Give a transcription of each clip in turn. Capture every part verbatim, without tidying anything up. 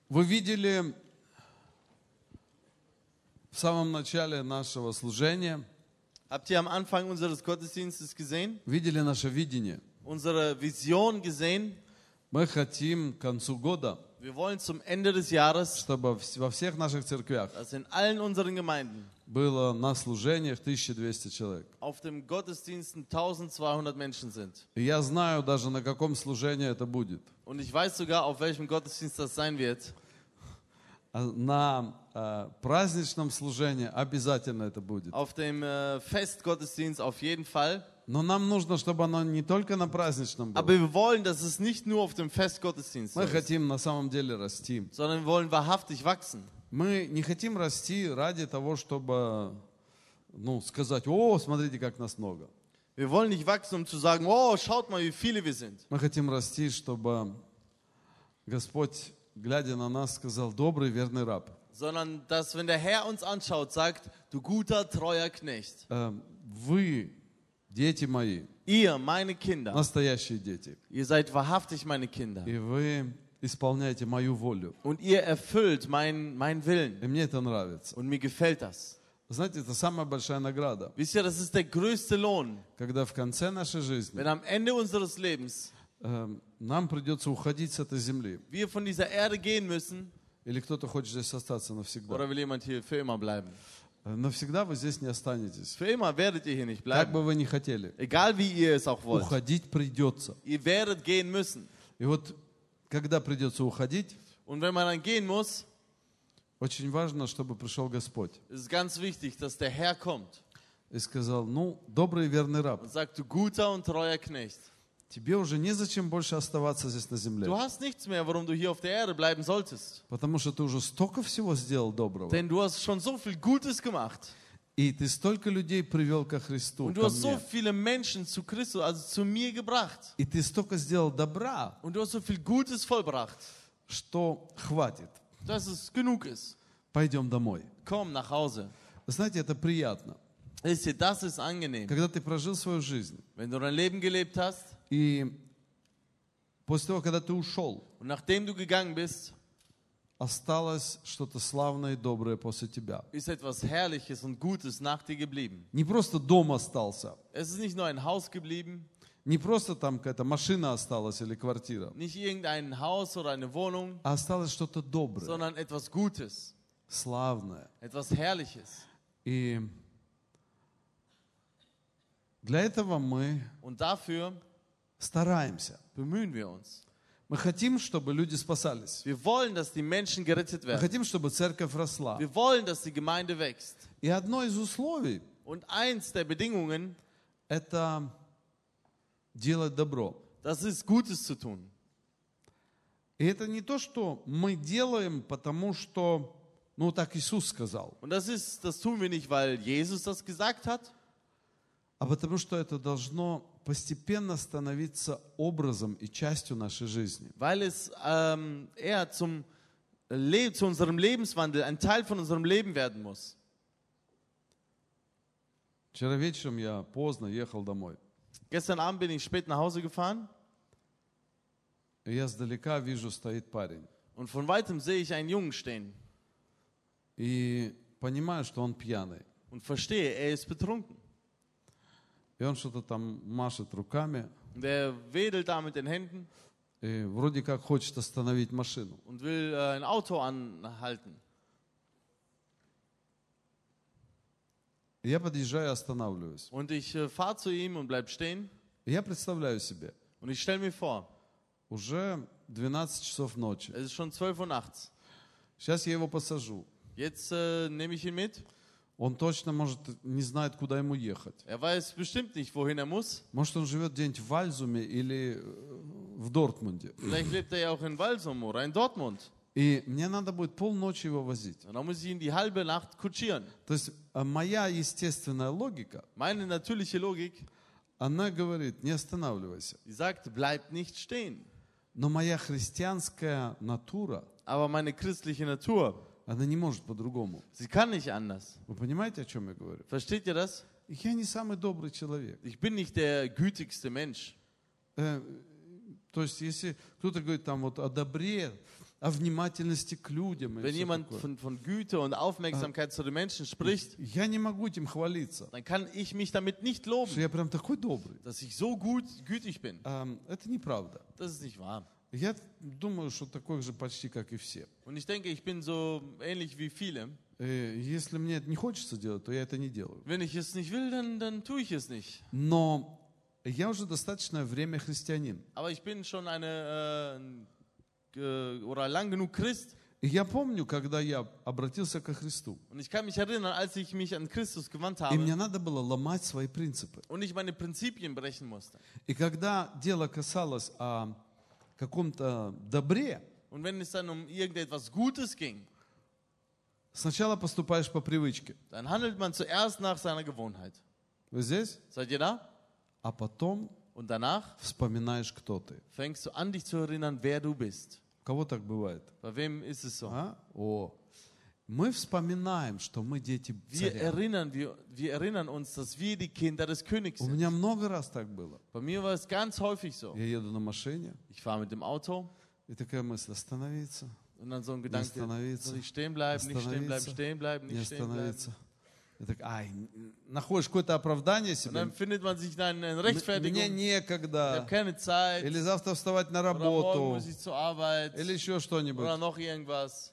Вы видели в самом начале нашего служения, Habt ihr am Anfang unseres Gottesdienstes gesehen? видели наше видение. Unsere Vision gesehen? Мы хотим к концу года, Wir wollen zum Ende des Jahres, чтобы вс- во всех наших церквях dass in allen unseren Gemeinden было на служениях тысяча двести человек. auf dem Gottesdiensten eintausendzweihundert Menschen sind. И я знаю даже, на каком служении это будет. Und ich weiß sogar, auf welchem Gottesdienst das sein wird. А На э, праздничном служении обязательно это будет. Auf dem äh, Festgottesdienst auf jeden Fall. Но нам нужно, чтобы оно не только на праздничном Aber было. wir wollen, dass es nicht nur auf dem Festgottesdienst so Мы ist, хотим на самом деле расти. sondern wir wollen wahrhaftig wachsen. Мы не хотим расти ради того, чтобы ну, сказать, о, смотрите, как нас много. Wir wollen nicht wachsen, um zu sagen, oh, schaut mal, wie viele wir sind. Мы хотим расти, чтобы Господь, глядя на нас, сказал, добрый, верный раб. Sondern, dass, wenn der Herr uns anschaut, sagt, du guter, treuer Knecht. Э, Вы, дети мои, Ihr, meine Kinder, настоящие дети, ihr seid wahrhaftig meine Kinder. и вы исполняете мою волю. Und ihr erfüllt meinen mein Willen. И мне это нравится. Und mir gefällt das. Знаете, это самая большая награда, Wisst ihr, das ist der größte Lohn, когда в конце нашей жизни wenn am Ende unseres Lebens э, нам придется уходить с этой земли. wir von dieser Erde gehen müssen, Или кто-то хочет здесь остаться навсегда. oder will jemand hier für immer bleiben? Э, Навсегда вы здесь не останетесь. Für immer werdet ihr hier nicht Как bleiben. бы вы ни хотели. Egal wie ihr es auch wollt. Уходить придется. Ihr werdet gehen müssen. И вот, когда придется уходить, Und wenn man dann gehen muss, очень важно, чтобы пришел Господь ist es ganz wichtig, dass der Herr kommt и сказал, ну, добрый и верный раб, und sagt, du guter und treuer Knecht. тебе уже незачем больше оставаться здесь на земле, Du hast nichts mehr, warum du hier auf der Erde bleiben solltest. потому что ты уже столько всего сделал доброго, Denn du hast schon so viel Gutes gemacht. и ты столько людей привел ко Христу, Und du ко hast so мне, viele Menschen zu Christus, also zu mir gebracht. и ты столько сделал добра, Und du hast so viel Gutes vollbracht, что хватит, dass es genug ist. пойдем домой. Komm nach Hause. Знаете, это приятно, Wisst ihr, das ist angenehm. когда ты прожил свою жизнь, Wenn du dein Leben gelebt hast и после того, когда ты ушел, und nachdem du gegangen bist, осталось что-то славное и доброе после тебя. ist etwas Herrliches und Gutes nach dir geblieben. Не просто дом остался, Es ist nicht nur ein Haus geblieben, не просто там какая-то машина осталась или квартира, nicht irgendein Haus oder eine Wohnung, а осталось что-то доброе, sondern etwas Gutes, славное. etwas Herrliches. И для этого мы Und dafür стараемся. bemühen wir uns. Мы хотим, чтобы люди спасались. Wir wollen, dass die Menschen gerettet Мы werden. хотим, чтобы церковь росла. Wir wollen, dass die Gemeinde wächst. И одно из условий Und eins der Bedingungen, – это делать добро. das ist Gutes zu tun. И это не то, что мы делаем, потому что, ну, так Иисус сказал, Und das ist, das tun wir nicht, weil Jesus das gesagt hat, а потому что это должно постепенно становиться образом и частью нашей жизни. weil es ähm, eher zum Le zu unserem Lebenswandel, ein Teil von unserem Leben werden muss. Вчера вечером я поздно ехал домой. Gestern Abend bin ich spät nach Hause gefahren И я сдалека вижу, стоит парень. und von weitem sehe ich einen Jungen stehen И понимаю, что он пьяный. und verstehe, er ist betrunken. И он что-то там машет руками. Und er wedelt da mit den Händen И вроде как хочет остановить машину. und will äh, ein Auto anhalten. И я подъезжаю и останавливаюсь. Und ich äh, fahre zu ihm und bleib stehen И я представляю себе, und ich stelle mir vor, уже двенадцать часов ночи. es ist schon zwölf Uhr nachts. Сейчас я его посажу. Jetzt äh, nehme ich ihn mit. Он точно, может, не знает, куда ему ехать. Er weiß bestimmt nicht, wohin er muss. Может, он живет где-нибудь в Вальзуме или э, в Дортмунде. Vielleicht lebt er ja auch in Walsum oder in Dortmund. И мне надо будет полночи его возить. Und dann muss ich ihn die halbe Nacht kutschieren. То есть э, моя естественная логика, Meine natürliche Logik, она говорит, не останавливайся. die sagt, bleib nicht stehen. Но моя христианская натура, Aber meine christliche Natur, она не может по-другому. sie kann nicht anders. Вы понимаете, о чем я говорю? Versteht ihr das? Я не самый добрый человек. Ich bin nicht der gütigste Mensch. Э, То есть, если кто-то говорит там вот о добре, о внимательности к людям и Wenn всё jemand такое. von, von Güte und Aufmerksamkeit zu den Menschen spricht, Я не могу этим хвалиться, dann kann ich mich damit nicht что loben, я прям такой добрый. dass ich so gut, gütig bin. Ам, Это неправда. Das ist nicht wahr. Я думаю, что такой же почти, как и все. Und ich denke, ich bin so ähnlich wie viele. Э, Если мне это не хочется делать, то я это не делаю. Wenn ich es nicht will, dann, dann tue ich es nicht. Но я уже достаточное время христианин. Aber ich bin schon eine, äh, äh, oder lang genug Christ. И я помню, когда я обратился ко Христу, Und ich kann mich erinnern, als ich mich an Christus gewandt и мне habe надо было ломать свои принципы. und ich meine Prinzipien brechen musste. И когда дело касалось о каком-то добре, Und wenn es dann um irgendetwas Gutes ging, сначала поступаешь по привычке. dann handelt man zuerst nach seiner Gewohnheit. Вы здесь? Seid ihr da? А потом Und danach вспоминаешь, кто ты. fängst du an, dich zu erinnern, wer du bist. У кого так бывает? Bei wem ist es so? А? О. Мы вспоминаем, что мы дети Wir царя. erinnern, wir, wir erinnern uns, dass wir die Kinder des Königs У sind. меня много раз так было. Bei mir war es ganz häufig so. Я еду на машине, Ich fahre mit dem Auto и такая мысль: остановиться, und dann so ein Gedanke, остановиться, soll ich stehen bleiben, nicht stehen bleiben, остановиться, stehen bleiben, не nicht stehen bleiben. остановиться. И так, ай, находишь какое-то оправдание Und себе. dann findet man sich dann eine Мне Rechtfertigung. Ich некогда. habe keine Zeit. Или завтра вставать на Oder morgen работу. muss ich zur Arbeit. Или еще что-нибудь. Oder noch irgendwas.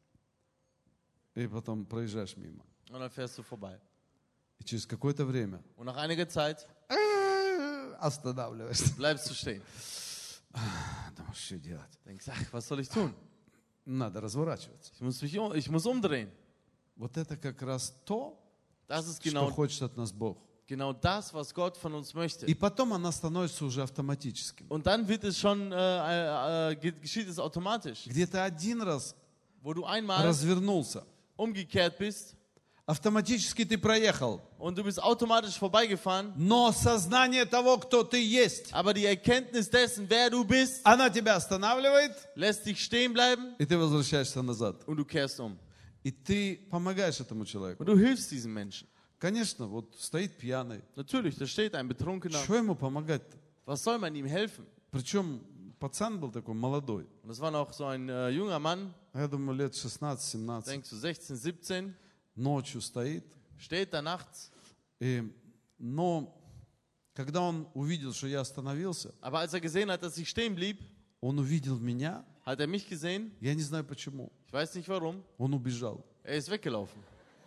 И потом проезжаешь мимо. Und dann fährst du vorbei. И через какое-то время Und nach einiger Zeit останавливаешься. bleibst du stehen. Думаешь, что делать? Denkst, ach, was soll ich tun? Надо разворачиваться. Ich muss, mich um, ich muss umdrehen. Вот это как раз то, Das ist что genau, хочет от нас Бог. genau das, was Gott von uns möchte. И потом она становится уже автоматическим. Und dann wird es schon, äh, äh, ge- geschieht es automatisch. Где ты один раз Wo du einmal развернулся, umgekehrt bist автоматически ты проехал. und du bist automatisch vorbeigefahren, Но сознание того, кто ты есть, aber die Erkenntnis dessen, wer du bist, она тебя останавливает, lässt dich stehen bleiben и ты возвращаешься назад. und du kehrst um. И ты помогаешь этому человеку. Und du hilfst diesem Menschen. Конечно, вот стоит пьяный. Natürlich, da steht ein Betrunkener. Что ему помогать-то? Was soll man ihm helfen? Причем пацан был такой молодой. Und das war noch so ein äh, junger Mann, Я думаю, лет шестнадцать-семнадцать. denkst du sechzehn, siebzehn, Ночью стоит. steht da nachts. И, но когда он увидел, что я остановился, Aber als er gesehen hat, dass ich stehen blieb, он увидел меня. hat er mich gesehen. Я не знаю почему. Ich weiß nicht warum. Он убежал. Er ist weggelaufen.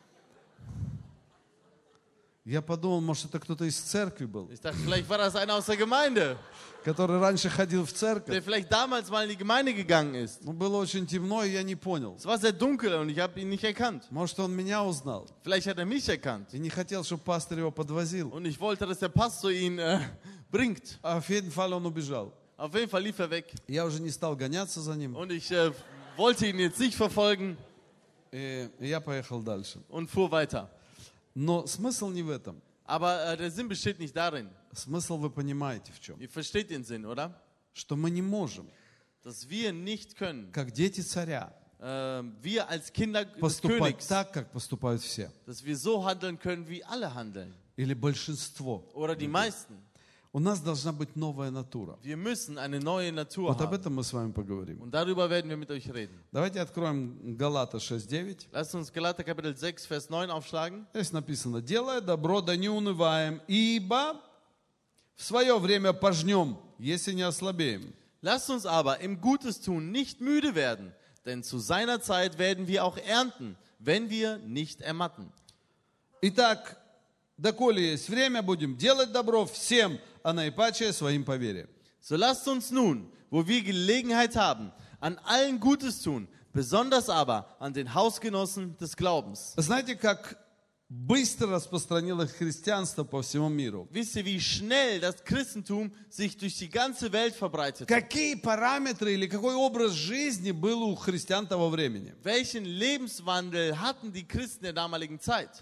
Я подумал, может, это кто-то из церкви был, Ich dachte, vielleicht war das einer aus der Gemeinde, который раньше ходил в der церковь. vielleicht damals mal in die Gemeinde gegangen ist. Но было очень темно, и я не понял. Es war sehr dunkel und ich habe ihn nicht erkannt. Может, он меня узнал Vielleicht hat er mich erkannt. и не хотел, чтобы пастор его подвозил. Und ich wollte, dass der Pastor ihn äh, bringt. А в jeden Fall он убежал. Auf jeden Fall lief er weg. Я уже не стал гоняться за ним, Und ich äh, wollte ihn jetzt nicht verfolgen и я поехал дальше. und fuhr weiter. Но смысл не в этом. Aber äh, der Sinn besteht nicht darin. Смысл вы понимаете в чем. Ihr versteht den Sinn, oder? Что мы не можем, Dass wir nicht können, как дети царя, äh, wir als Kinder des поступать Königs, так, как поступают все. dass wir so handeln können, wie alle handeln. Или большинство. Oder die meisten. У нас должна быть новая натура. Wir müssen eine neue Natur Вот об haben. этом мы с вами поговорим. Und darüber werden wir mit euch reden. Давайте откроем Галата шесть девять. Lasst uns Galater Kapitel sechs, Vers neun aufschlagen. Здесь написано: «Делая добро, да не унываем, ибо в свое время пожнем, если не ослабеем». Lasst uns aber im Gutes tun nicht müde werden, denn zu seiner Zeit werden wir auch ernten, wenn wir nicht ermatten. Итак, доколе есть время, будем делать добро всем, а наипаче своим по вере. So lasst uns nun, wo wir Gelegenheit haben, an allen Gutes tun, besonders aber an den Hausgenossen des Glaubens. Знаете, как быстро распространилось христианство по всему миру? Wisst ihr, wie schnell das Christentum sich durch die ganze Welt verbreitet hat? Какие параметры или какой образ жизни был у христиан того времени? Welchen Lebenswandel hatten die Christen der damaligen Zeit?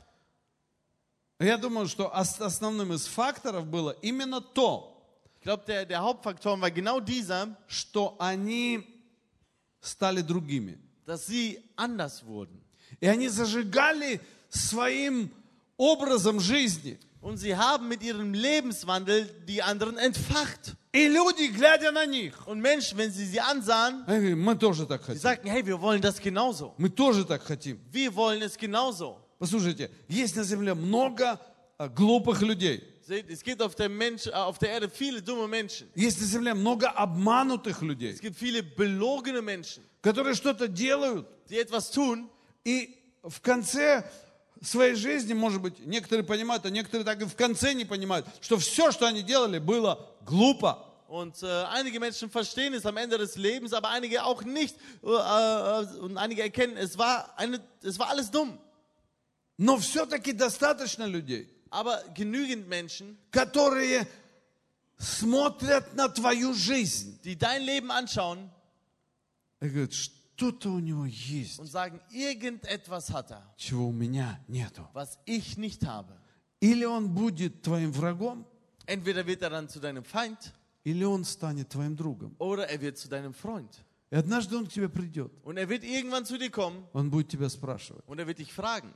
Я думаю, что ос- основным из факторов было именно то, Ich glaube, der, der Hauptfaktor war genau dieser, что они стали другими. dass sie anders wurden. И они зажигали своим образом жизни. Und sie haben mit ihrem Lebenswandel die anderen entfacht. И люди, глядя на них, Und Menschen, wenn sie sie ansahen, они говорят, мы тоже так die хотим. sagten, hey, wir wollen das genauso. Мы тоже так хотим. Wir wollen es genauso. Послушайте, есть на земле много а, глупых людей. Seht, es gibt auf der, Mensch, äh, auf der Erde viele dumme Menschen. Есть на земле много обманутых людей, Es gibt viele belogene Menschen, которые что-то делают, die etwas tun. и в конце своей жизни, может быть, некоторые понимают, а некоторые так и в конце не понимают, что все, что они делали, было глупо. Und äh, einige Menschen verstehen es am Ende des Lebens, aber einige auch nicht. Äh, äh, und einige erkennen, es war, eine, es war alles dumm. Но все-таки достаточно людей, Aber genügend Menschen, которые смотрят на твою жизнь die dein Leben anschauen и говорят, что-то у него есть, und sagen, irgendetwas hat er, чего у меня нету. was ich nicht habe. Или он будет твоим врагом, Entweder wird er dann zu deinem Feind или он станет твоим другом. oder er wird zu deinem Freund. И однажды он к тебе придет, Und er wird irgendwann zu dir kommen он будет тебя спрашивать. und er wird dich fragen.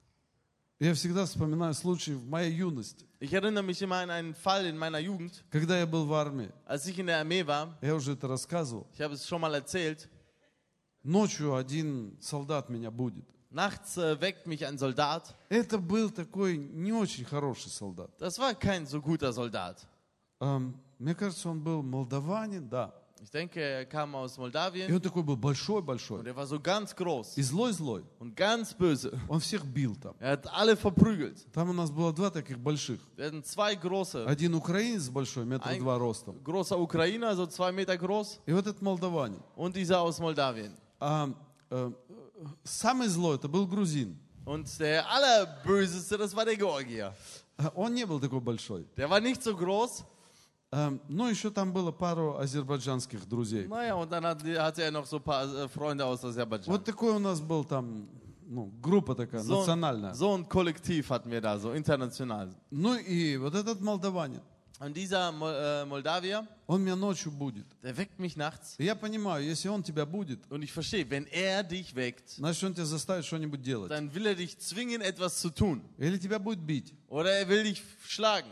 Я всегда вспоминаю случай в моей юности, Ich erinnere mich immer an einen Fall in meiner Jugend, когда я был в армии. als ich in der Armee war. Я уже это рассказывал. Ich habe es schon mal erzählt. Ночью один солдат меня будет. Nachts äh, weckt mich ein Soldat. Это был такой не очень хороший солдат. Das war kein so guter Soldat. Эм, Мне кажется, он был молдаванин, да. Ich denke, er kam aus И Moldawien он такой был und большой-большой. er war so ganz groß И злой-злой. und ganz böse. Он всех бил там. Er hat alle verprügelt. Там у нас было два таких больших. Wir hatten zwei große. Один украинец большой, метр Ein два ростом. großer Ukrainer, so zwei Meter groß, И вот этот молдаванин. und dieser aus Moldawien. А, э, самый злой, это был грузин. Und der allerböseste, das war der Georgier. А, Он не был такой большой. Der war nicht so groß. А, Ну, еще там было пару азербайджанских друзей. Naja, und dann hat, hatte er noch so ein paar äh, Freunde aus Aserbaidschan. Вот такой у нас был там, ну, группа такая, So, национальная. so ein Kollektiv hatten wir da, so international. Ну и вот этот молдаванин, Und dieser Mol äh, Moldawier, он меня ночью будет. der weckt mich nachts. И я понимаю, если он тебя будет, Und ich verstehe, wenn er dich weckt, значит, он тебя заставит что-нибудь делать. dann will er dich zwingen, etwas zu tun. Или тебя будет бить. Oder er will dich schlagen.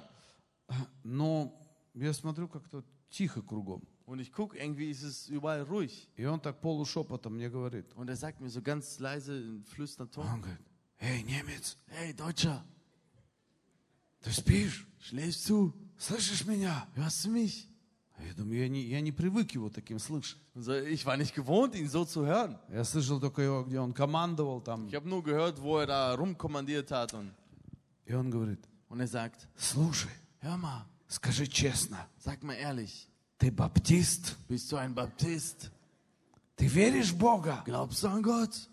Но я смотрю, как-то тихо кругом. Und ich gucke, irgendwie ist es überall ruhig. И он так полушепотом мне говорит. Und er sagt mir so ganz leise in flüsternden Ton: Он говорит, эй, немец, Hey Deutscher, ты спишь? schläfst du? Слышишь меня? Hörst du mich? Я думаю, я не, я не привык его таким слышать. Und so, ich war nicht gewohnt, ihn so zu hören. Я слышал только его, где он командовал там. Ich habe nur gehört, wo er da rumkommandiert hat. Und, И он говорит, und er sagt, слушай, hör mal, скажи честно, sag mal ehrlich, ты баптист? bist du ein Baptist? Ты веришь в Бога? Glaubst du an Gott?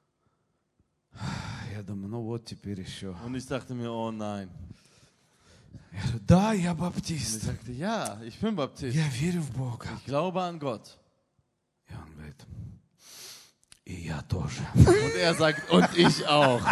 Я думаю, ну вот теперь еще. Und ich dachte mir, oh nein. Я говорю, да, я Und ich баптист. sagte, ja, ich bin Baptist. Я верю в Бога. Ich glaube an Gott. И он говорит, и я тоже. Und er sagt, und ich auch.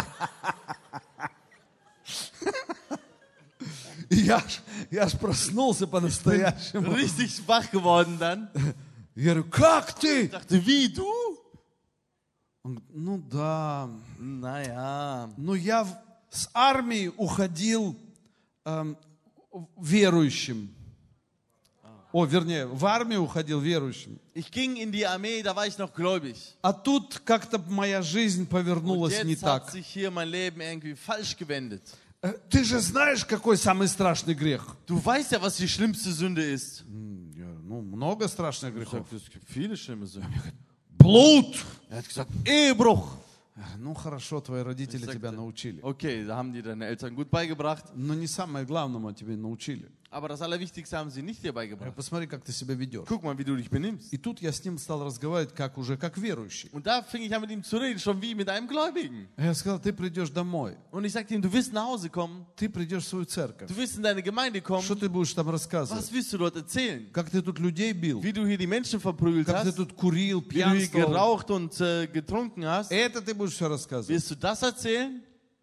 И я ж, я ж проснулся по-настоящему. Richtig wach geworden dann. Я говорю, как Ich ты? dachte, wie, du? Он говорит, ну да. Naja. Ну я в- с армии уходил эм, верующим. О, вернее, в армию уходил верующим. Ich ging in die Armee, da war ich noch gläubig. А тут как-то моя жизнь Und повернулась не jetzt hat так. sich hier mein Leben irgendwie falsch gewendet. Э, Ты же знаешь, какой самый страшный грех? Du weißt ja, was die schlimmste Sünde ist. М, я говорю, Ну, много страшных Ich грехов. sagte, es gibt viele schlimme Sünden. Блуд! Er hat gesagt, Ehebruch. Я говорю, Ну, хорошо, твои родители Ich тебя sagte, научили. Okay, da haben die deine Eltern gut beigebracht. Но не самое главное тебе научили. Aber das Allerwichtigste haben sie nicht dir Я говорю, beigebracht. Посмотри, как ты себя ведешь. Guck mal, wie du dich benimmst. И тут я с ним стал разговаривать как уже как верующий. Und da fing ich an mit ihm zu reden, schon wie mit einem Gläubigen. Я сказал, ты придешь домой, Und ich sagte ihm, du wirst nach Hause kommen, ты придешь в свою церковь. du wirst in deine Gemeinde kommen. Что ты будешь там Was рассказывать? willst du dort erzählen? Как ты тут людей бил? Wie du hier die Menschen verprügelt Как ты hast, тут курил, wie du hier пьянствовал? geraucht und äh, getrunken hast. Это ты будешь все рассказывать. Wirst du das erzählen?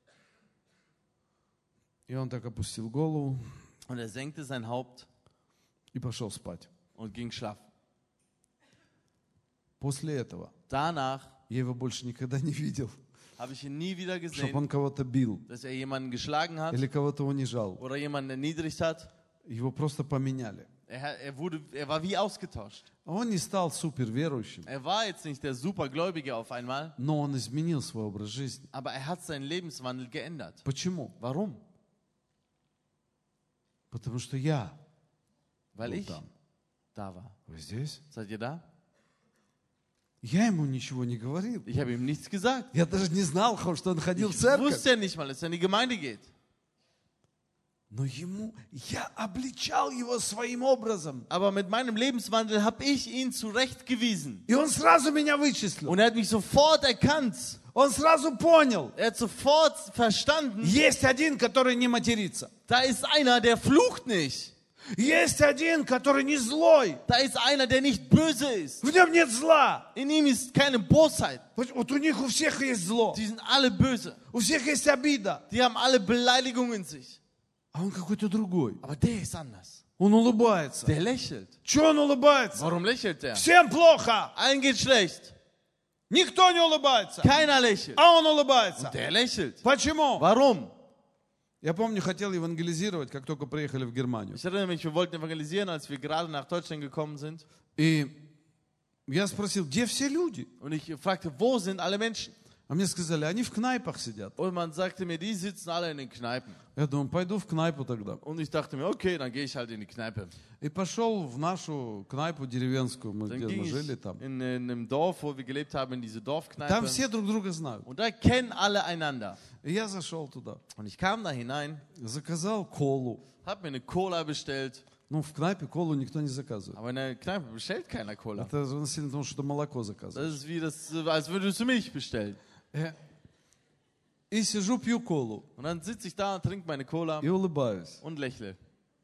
И он так опустил голову Und er senkte sein Haupt и пошел спать. und ging schlafen. После этого Danach я его больше никогда не видел. habe ich ihn nie wieder чтобы gesehen, он кого-то бил dass er jemanden geschlagen hat или кого-то унижал. oder jemanden erniedrigt hat. Его просто поменяли. Er, er, wurde, er war wie ausgetauscht. Он не стал суперверующим, Er war jetzt nicht der Supergläubige auf einmal, но он изменил свой образ жизни. aber er hat seinen Lebenswandel geändert. Почему? Warum? Потому что я Weil был ich там. da war. Вы здесь? Seid ihr da? Я ему ничего не говорил. Ich habe ihm nichts gesagt. Я даже не знал, что он ходил в Ich церковь. wusste ja nicht mal, dass er in die Gemeinde geht. Но ему, я обличал его своим образом. Aber mit meinem Lebenswandel habe ich ihn zurechtgewiesen. И он сразу меня вычислил. Und er hat mich sofort erkannt. Он сразу понял. Er hat sofort verstanden, Есть один, который не матерится. da ist einer, der flucht nicht. Есть один, который не злой. Da ist einer, der nicht böse ist. В нем нет зла. In ihm ist keine Bosheit. Вот у них у всех есть зло. Die sind alle böse. У всех есть обида. Die haben alle Beleidigung in sich. А он какой-то другой. Aber der ist anders. Он улыбается. Der lächelt. Чего он улыбается? Warum lächelt der? Всем плохо. Allen geht schlecht. Никто не улыбается. Keiner lächelt. А он улыбается. Und der lächelt. Почему? Warum? Я помню, хотел евангелизировать, как только приехали в Германию. Ich erinnere mich, wir wollten evangelisieren, als wir gerade nach Deutschland gekommen sind. И я спросил, где все люди? Und ich fragte, wo sind alle Menschen? А мне сказали, они в кнайпах сидят. Und man sagte mir, die sitzen alle in den Kneipen. Я думаю, пойду в кнайпу тогда. Und ich dachte mir, okay, dann gehe ich halt in die Kneipe. И пошел в нашу кнайпу деревенскую, мы Dann где ging мы ich жили там. in, in einem Dorf, wo wir gelebt haben, in diese Там Dorfkneipe. все друг друга знают. Und da kennen alle einander. И я зашел туда, Und ich kam da hinein, заказал колу. habe mir eine Cola bestellt. Ну, в кнайпе колу никто не заказывает. Aber in der Kneipe bestellt keiner Cola. Это сильно потому, что молоко заказывают. Das ist wie das, als würdest du Milch bestellen. И сижу, пью колу Und dann sitze ich da und trinke meine Cola и улыбаюсь. und lächle.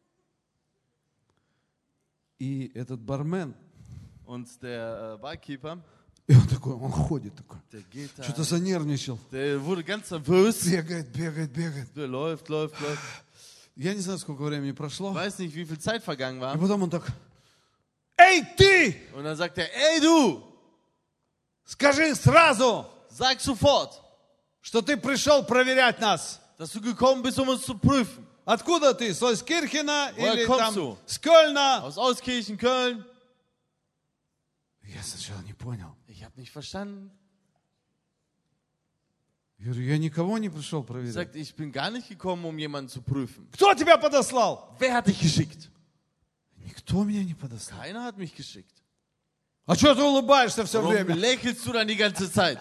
И этот бармен, Und der äh, Barkeeper, и он такой, он ходит такой. der geht da, Что-то занервничал. der wurde ganz nervös. Бегает, бегает, бегает. Der läuft, läuft, läuft. Я не знаю, сколько времени прошло. Ich weiß nicht, wie viel Zeit vergangen И war. потом он так, эй, ты, Und dann sagt er, ey du, скажи сразу, sag sofort, что ты пришел проверять нас. dass du gekommen bist, um uns zu prüfen. Откуда ты? С Ойскирхена Woher или kommst там du? с Кёльна? Aus Euskirchen, Köln. Я сначала не понял. Ich habe nicht verstanden. Я говорю, я никого не пришел Er проверять. sagt, ich bin gar nicht gekommen, um jemanden zu prüfen. Кто тебя подослал? Wer hat dich geschickt? Никто меня не подослал. Keiner hat mich geschickt. А что ты улыбаешься все Warum время? lächelst du dann die ganze Zeit?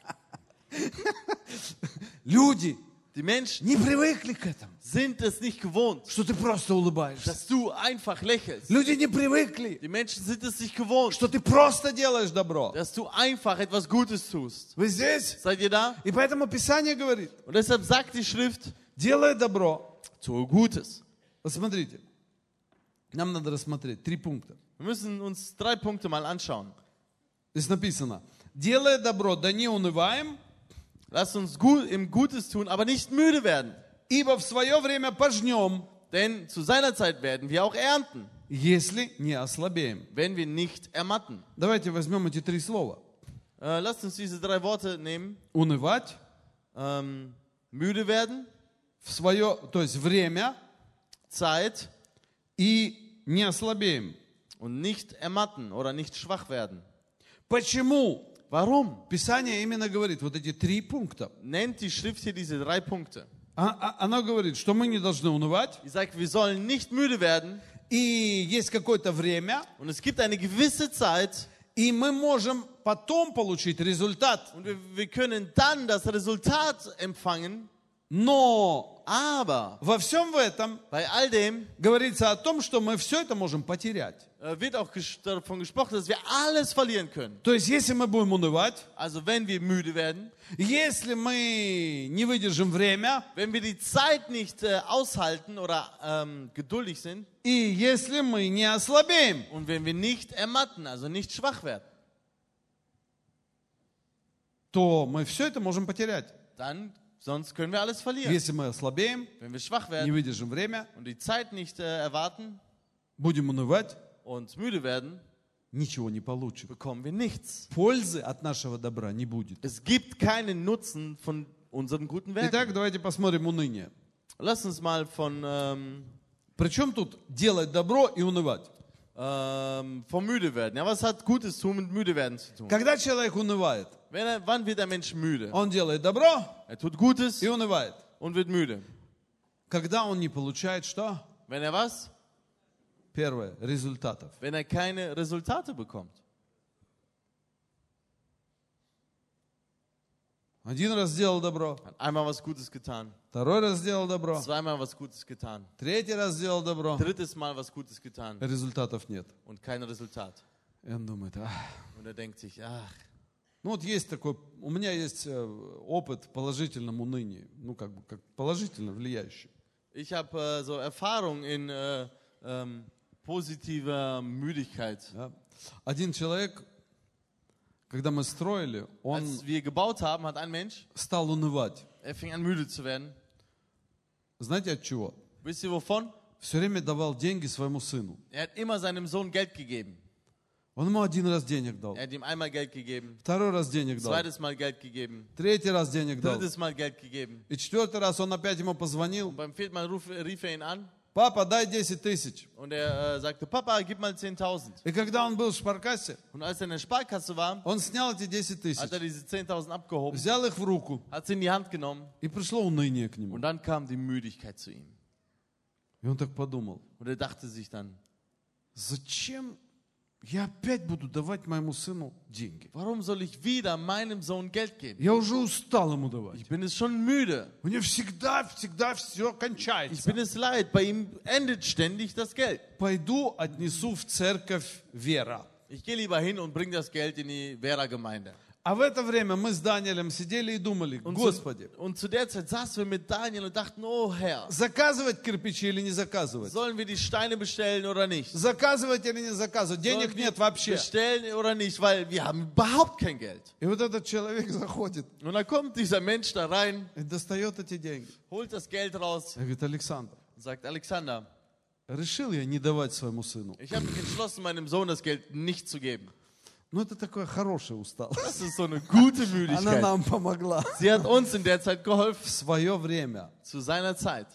Люди Die Menschen не привыкли к этому, sind es nicht gewohnt, что ты просто улыбаешься. dass du einfach lächelst. Люди не привыкли, Die Menschen sind es nicht gewohnt, что ты просто делаешь добро. dass du einfach etwas Gutes tust. Вы здесь? Seid ihr da? И поэтому Писание говорит, Und deshalb sagt die Schrift, делай добро. tue Gutes. Вот смотрите, нам надо рассмотреть три пункта. Wir müssen uns drei Punkte mal anschauen. Здесь написано, делай добро, да не унываем, Lasst uns gut, im Gutes tun, aber nicht müde werden. ибо в свое время пожнем, Denn zu seiner Zeit werden wir auch ernten, если не ослабеем. wenn wir nicht ermatten. Давайте возьмем эти три слова. Äh, lasst uns diese drei Worte nehmen. Унывать, Ähm, müde werden, в свое, то есть время, Zeit и не ослабеем. und nicht ermatten oder nicht schwach werden. Почему? Warum? Писание именно говорит вот эти три пункта. Nennt die Schrift hier diese drei Punkte. А- а- Оно говорит, что мы не должны унывать, Die sagt, wir sollen nicht müde werden и есть какое-то время, und es gibt eine gewisse Zeit и мы можем потом получить результат. und wir, wir können dann das Resultat empfangen, Но aber во всем в этом bei all dem говорится о том, что мы все это можем потерять. äh, wird auch ges davon gesprochen, dass wir alles verlieren können. То есть, если мы будем унывать, Also wenn wir müde werden, если мы не выдержим время, wenn wir die Zeit nicht äh, aushalten oder ähm, geduldig sind и если мы не ослабеем, und wenn wir nicht ermatten, also nicht schwach werden, то мы все это можем потерять. dann sonst können wir alles verlieren. Если мы ослабеем, Wenn wir schwach не werden выдержим время, und die Zeit nicht äh, erwarten будем унывать, und müde werden, ничего не получим. bekommen wir nichts. Пользы от нашего добра не будет. Es gibt keinen Nutzen von unseren guten Werken. Итак, давайте посмотрим уныние. Lass uns mal von, ähm, Причем тут делать добро и унывать? ähm, vom müde werden. Ja, was hat Gutes tun mit müde werden zu tun? Когда человек унывает, Wenn er, wann wird der Mensch müde? он делает добро Er tut Gutes и унывает. und wird müde. Когда он не получает что? Wenn er was? Первое, результатов. Wenn er keine Resultate bekommt. Один раз сделал добро, Hat einmal was Gutes getan, второй раз сделал добро, zweimal was Gutes getan, третий раз сделал добро, drittes Mal was Gutes getan результатов нет. und kein Resultat. И он думает, ах. Und er denkt sich, ach, Ну вот есть такой, у меня есть э, опыт в положительном унынии, ну как бы как положительно влияющий. ich habe äh, so Erfahrung in äh, ähm, positiver Müdigkeit. Да. Один человек, когда мы строили, он Als wir gebaut haben, hat ein Mensch, стал унывать. er fing an müde zu werden. Знаете от чего? Wisst ihr wovon? Все время давал деньги своему сыну. Er hat immer seinem Sohn Geld gegeben. Он ему один раз денег дал, Er hat ihm einmal Geld gegeben, второй раз денег дал, zweites Mal Geld gegeben, третий раз денег дал. drittes Mal Geld gegeben. И четвертый раз он опять ему позвонил. Und beim vierten Mal ruf, rief er ihn an Папа, дай десять тысяч. und er äh, sagte, Papa, gib mal zehntausend. И когда он был в шпаркассе, Und als er in der Sparkasse war, он снял эти десять hat тысяч, er diese zehntausend abgehoben, взял их в руку, hat sie in die Hand genommen и пришло уныние к нему. und dann kam die Müdigkeit zu ihm. И он так подумал, Und er dachte sich dann, зачем я опять буду давать моему сыну деньги? warum soll ich wieder meinem Sohn Geld geben? Я уже устал ему давать. Ich bin es schon müde. У него всегда, всегда все Ich кончается. bin es leid. Bei ihm endet ständig das Geld. Пойду отнесу в церковь Вера. Ich gehe lieber hin und bringe das Geld in die Vera-Gemeinde. А в это время мы с Даниэлем сидели и думали, Und Господи, zu, und zu der Zeit saßen wir mit Daniel und dachten, oh Herr, заказывать кирпичи или не заказывать? sollen wir die Steine bestellen oder nicht? Заказывать или не заказывать? Денег Sollen wir нет вообще. bestellen oder nicht? Weil wir haben überhaupt kein Geld. И вот этот человек заходит Und dann kommt dieser Mensch da rein, и достает эти деньги. holt das Geld raus Я говорю, Александр, und sagt, Alexander, решил я не давать своему сыну. ich habe mich entschlossen, meinem Sohn das Geld nicht zu geben. Ну это такая хорошая усталость. Das ist so eine gute Она Müdigkeit. нам помогла Sie hat uns in der Zeit в geholfen, свое время. zu seiner Zeit.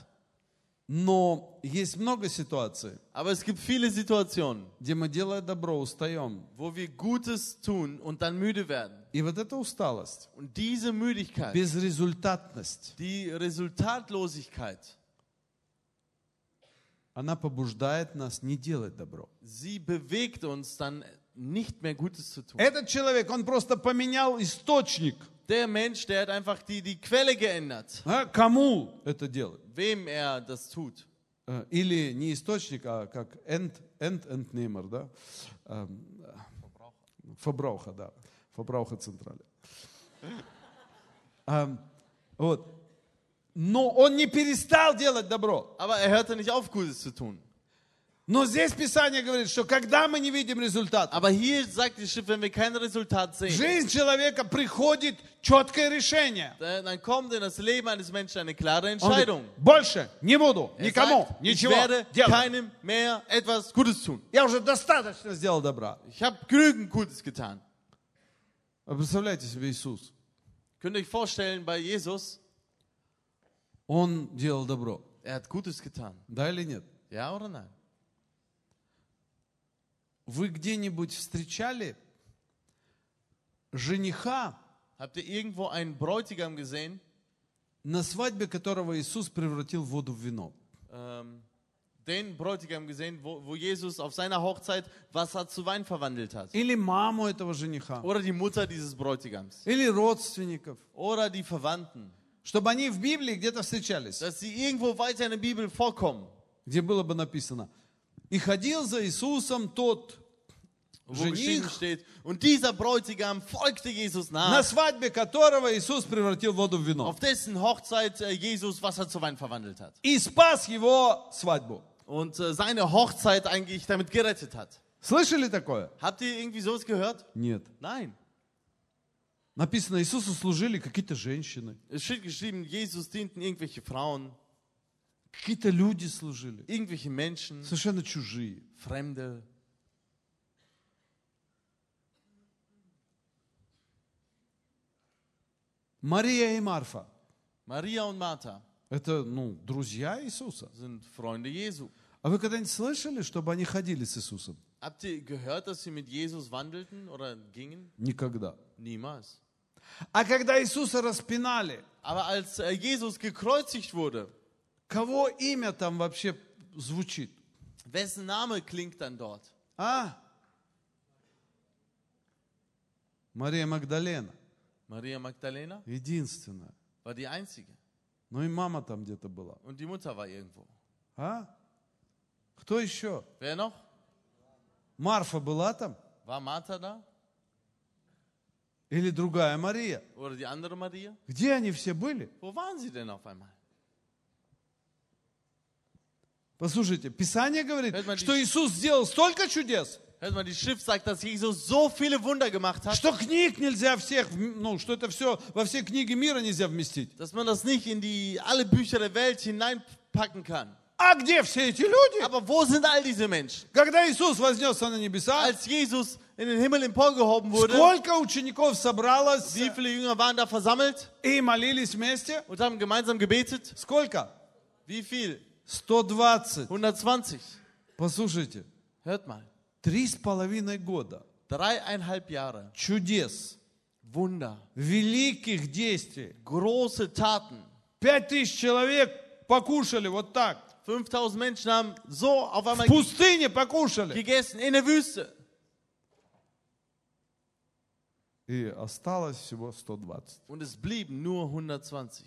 Но есть много ситуаций, Aber es gibt viele Situationen, где мы, делая добро, устаем. wo wir Gutes tun und dann müde werden. И вот эта усталость, Und diese Müdigkeit, безрезультатность, die Resultatlosigkeit, она побуждает нас не делать добро. sie bewegt uns dann nicht mehr Gutes zu tun. Этот человек, он просто поменял источник. Der Mensch, der hat einfach die, die Quelle geändert, А кому это делать? wem er das tut. Э, Или не источник, а как end, end entnehmer, да? Эм, Фабрауха, да. Фабрауха централи. Эм, Вот. Но он не перестал делать добро. Aber er hörte nicht auf, Gutes zu tun. Но здесь Писание говорит, что когда мы не видим результата, Aber hier sagt die Schrift, wenn wir kein Resultat в sehen, жизнь человека приходит четкое решение. dann dann kommt in das Leben eines Menschen eine klare Он говорит, Entscheidung. больше не буду Er никому sagt, ich ничего werde делать. keinem mehr etwas Gutes tun. Я уже достаточно сделал добра. Ich habe genügend Gutes getan. А представляете себе Иисус? Könnt ihr euch vorstellen, bei Jesus, Он делал добро. er hat Gutes getan. Да или нет? Ja oder nein? Вы где-нибудь встречали жениха, Habt ihr irgendwo einen Bräutigam gesehen, на свадьбе которого Иисус превратил воду в вино? ähm, den Bräutigam gesehen, wo, wo Jesus auf seiner Hochzeit Wasser zu Wein verwandelt hat? Или маму этого жениха? Oder die Mutter dieses Bräutigams? Или родственников? Oder die Verwandten? Чтобы они в Библии где-то встречались, Dass sie irgendwo weiter in der Bibel vorkommen, где было бы написано: «И ходил за Иисусом тот wo geschrieben жених, steht, und dieser Bräutigam folgte Jesus на nach, свадьбе которого Иисус превратил воду в вино, auf dessen Hochzeit äh, Jesus Wasser zu Wein verwandelt hat. и спас его свадьбу». Und äh, seine Hochzeit eigentlich damit gerettet hat. Слышали такое? Habt ihr irgendwie sowas gehört? Нет. Nein. Написано, Иисусу служили какие-то женщины, Es steht geschrieben, Jesus dienten irgendwelche Frauen, какие-то люди служили, irgendwelche Menschen, совершенно чужие. Fremde. Мария и Марфа. Maria und Martha Это, ну, друзья Иисуса. sind Freunde Jesu. А вы когда-нибудь слышали, чтобы они ходили с Иисусом? Habt ihr gehört, dass sie mit Jesus wandelten oder gingen? Никогда. Niemals. А когда Иисуса распинали, Aber als äh, Jesus gekreuzigt wurde, кого имя там вообще звучит? wessen Name klingt dann dort? А? Мария Магдалена. Maria Magdalena Единственная. war die einzige. Ну и мама там где-то была. Und die Mutter war irgendwo. А? Кто еще? Wer noch? Марфа была там? War Martha da? Или другая Мария? Oder die andere Maria? Где они все были? Wo waren sie denn auf einmal? Послушайте, Писание говорит, Hört man die- что Иисус сделал столько чудес, Hört mal, die Schrift sagt, dass Jesus so viele Wunder gemacht hat, что книг нельзя всех, ну, что это все во все книги мира нельзя вместить. dass man das nicht in die alle Bücher der Welt hineinpacken kann. А где все эти люди? Aber wo sind all diese Menschen? Когда Иисус вознесся на небеса, Als Jesus in den Himmel emporgehoben wurde, сколько учеников собралось wie viele Jünger waren da versammelt и молились вместе? und haben gemeinsam gebetet? Сколько? Wie viel? сто двадцать. hundertzwanzig. Послушайте, Hört mal. три с половиной года Dreieinhalb Jahre. чудес, Wunder. великих действий. Große Taten. Пять тысяч человек покушали вот так. fünftausend Menschen haben so auf В einmal пустыне покушали. gegessen in der Wüste. И осталось всего сто двадцать. Und es blieben nur hundertzwanzig.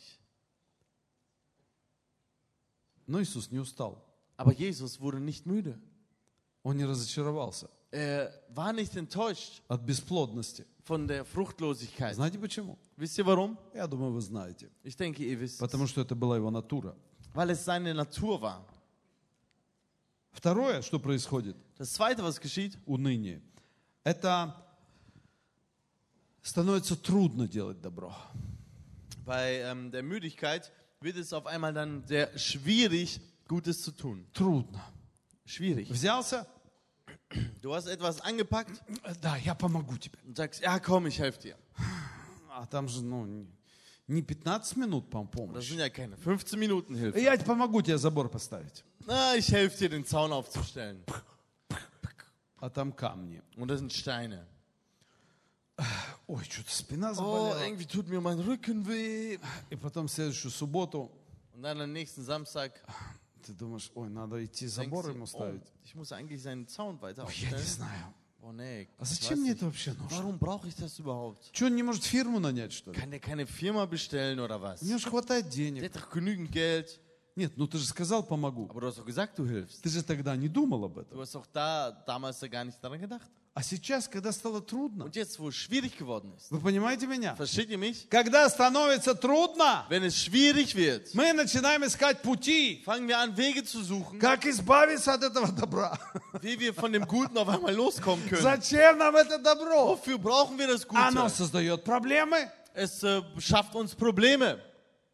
Но Иисус не устал. Aber Jesus wurde nicht müde. Он не разочаровался Er war nicht enttäuscht от бесплодности. von der Fruchtlosigkeit. Знаете почему? Wisst ihr warum? Я думаю, вы знаете. Ich denke, ihr wisst es. Потому что это была его натура. Weil es seine Natur war. Второе, что происходит, Das Zweite, was geschieht, уныние, это становится трудно делать добро. bei ähm, der Müdigkeit wird es auf einmal dann sehr schwierig, Gutes zu tun. Трудно. Schwierig. Взялся? Du hast etwas angepackt Да, я помогу тебе. und sagst, ja komm, ich helfe dir. А там же, ну, не- не пятнадцать минут по Das помощи. sind ja keine fünfzehn Minuten Hilfe. Я помогу тебе забор поставить. Na, ich helfe dir, den Zaun aufzustellen. А там камни. Und das sind Steine. Ой, что-то спина Oh, заболела. irgendwie tut mir mein Rücken weh. И потом в следующую субботу Und dann am nächsten Samstag ты думаешь, ой, надо идти denkst забор du, ему oh, ставить. ich muss eigentlich seinen Zaun weiter Ой, я не aufstellen. знаю. Oh nee, А ich зачем weiß мне nicht. это вообще нужно? Warum brauche ich das überhaupt? Что, он не может фирму нанять, что ли? Kann der keine Firma bestellen oder was? У него же хватает Der денег. hat doch genügend Geld. Нет, ну ты же сказал, помогу. Aber du hast doch gesagt, du hilfst. Ты же тогда не думал об этом. Du hast doch da damals ja gar nicht daran gedacht. А сейчас, когда стало трудно, Und jetzt, wo es schwierig geworden ist, вы понимаете меня? versteht ihr mich? Когда становится трудно, Wenn es schwierig wird, мы начинаем искать пути, fangen wir an, Wege zu suchen, как избавиться от этого добра. wie wir von dem Guten auf einmal loskommen können. Зачем нам это добро? Wofür brauchen wir das Оно Gute? создает проблемы. Es äh, schafft uns Probleme.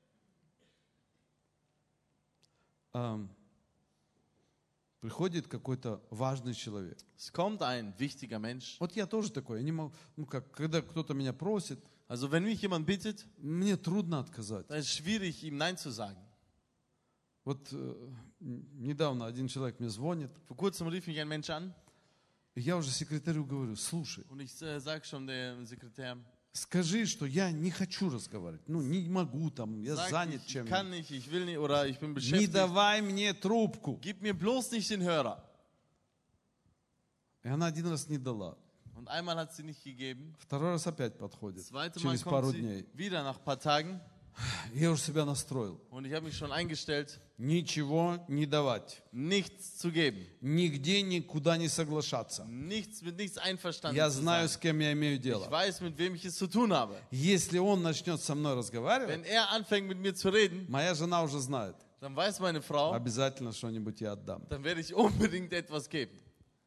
Ам, Приходит какой-то важный человек. Es kommt ein wichtiger Mensch. Вот я тоже такой. Я не могу, ну как, когда кто-то меня просит, Also wenn mich jemand bittet, мне трудно отказать. dann ist es schwierig, ihm Nein zu sagen. Вот э, недавно один человек мне звонит, Vor kurzem rief mich ein Mensch an и я уже секретарю говорю, слушай, und ich äh, sage schon dem Sekretär, скажи, что я не хочу разговаривать. Ну, не могу там, я sag занят ich, ich kann чем-нибудь. nicht, ich will nicht oder ich bin Не beschäftigt. давай мне трубку. Gib mir bloß nicht den Hörer. И она один раз не дала. Und einmal hat sie nicht gegeben. Второй раз опять подходит. Das zweite Mal Через пару kommt sie дней. wieder nach ein paar Tagen Я уже себя настроил. und ich habe mich schon eingestellt, Ничего не давать. nichts zu geben. Нигде никуда не соглашаться. Nichts mit nichts einverstanden Я zu знаю, sein. с кем я имею Ich дело. weiß, mit wem ich es zu tun habe. Если он начнет со мной Wenn разговаривать, er anfängt mit mir zu reden, моя жена уже знает. dann weiß meine Frau, Обязательно что-нибудь я отдам. dann werde ich unbedingt etwas geben.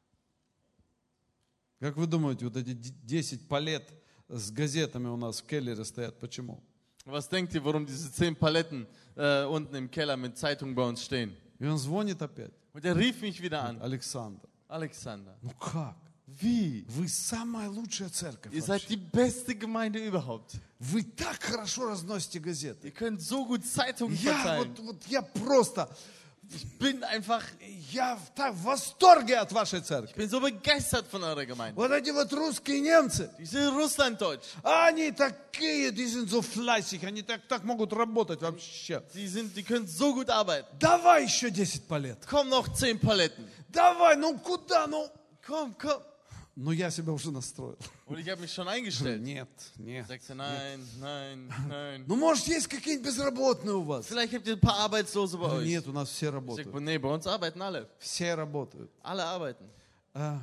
Как вы думаете, вот эти десять палет с газетами у нас в келлере стоят? Почему? Was denkt ihr, warum diese zehn Paletten äh, unten im Keller mit Zeitungen bei uns stehen? И он звонит опять. Und er rief mich wieder an. Александр, Alexander, ну как? Wie? Вы самая лучшая церковь. Ihr seid вообще. die beste Gemeinde überhaupt. Вы так хорошо разносите газеты. Ihr könnt so gut Zeitungen Я verteilen. вот, вот я просто, Ich bin einfach, я так в восторге от вашей церкви. ich bin so begeistert von eurer Gemeinde. Вот эти вот русские немцы, Diese Russlanddeutsch, они такие, die sind so fleißig, они так, так могут работать вообще. die, sind, die können so gut arbeiten. Давай еще десять палет. Komm, noch zehn Paletten. Давай, ну куда, ну? Komm, komm. Ну я себя уже настроил. Und ich habe mich schon eingestellt. Нет, нет. Sagst du, nein, nein, nein. Ну может есть какие-нибудь безработные у вас? Vielleicht habt ihr ein paar Arbeitslose bei euch. Нет, у нас все Ich sag, работают. nee, bei uns arbeiten alle. Все работают. Alle arbeiten. А,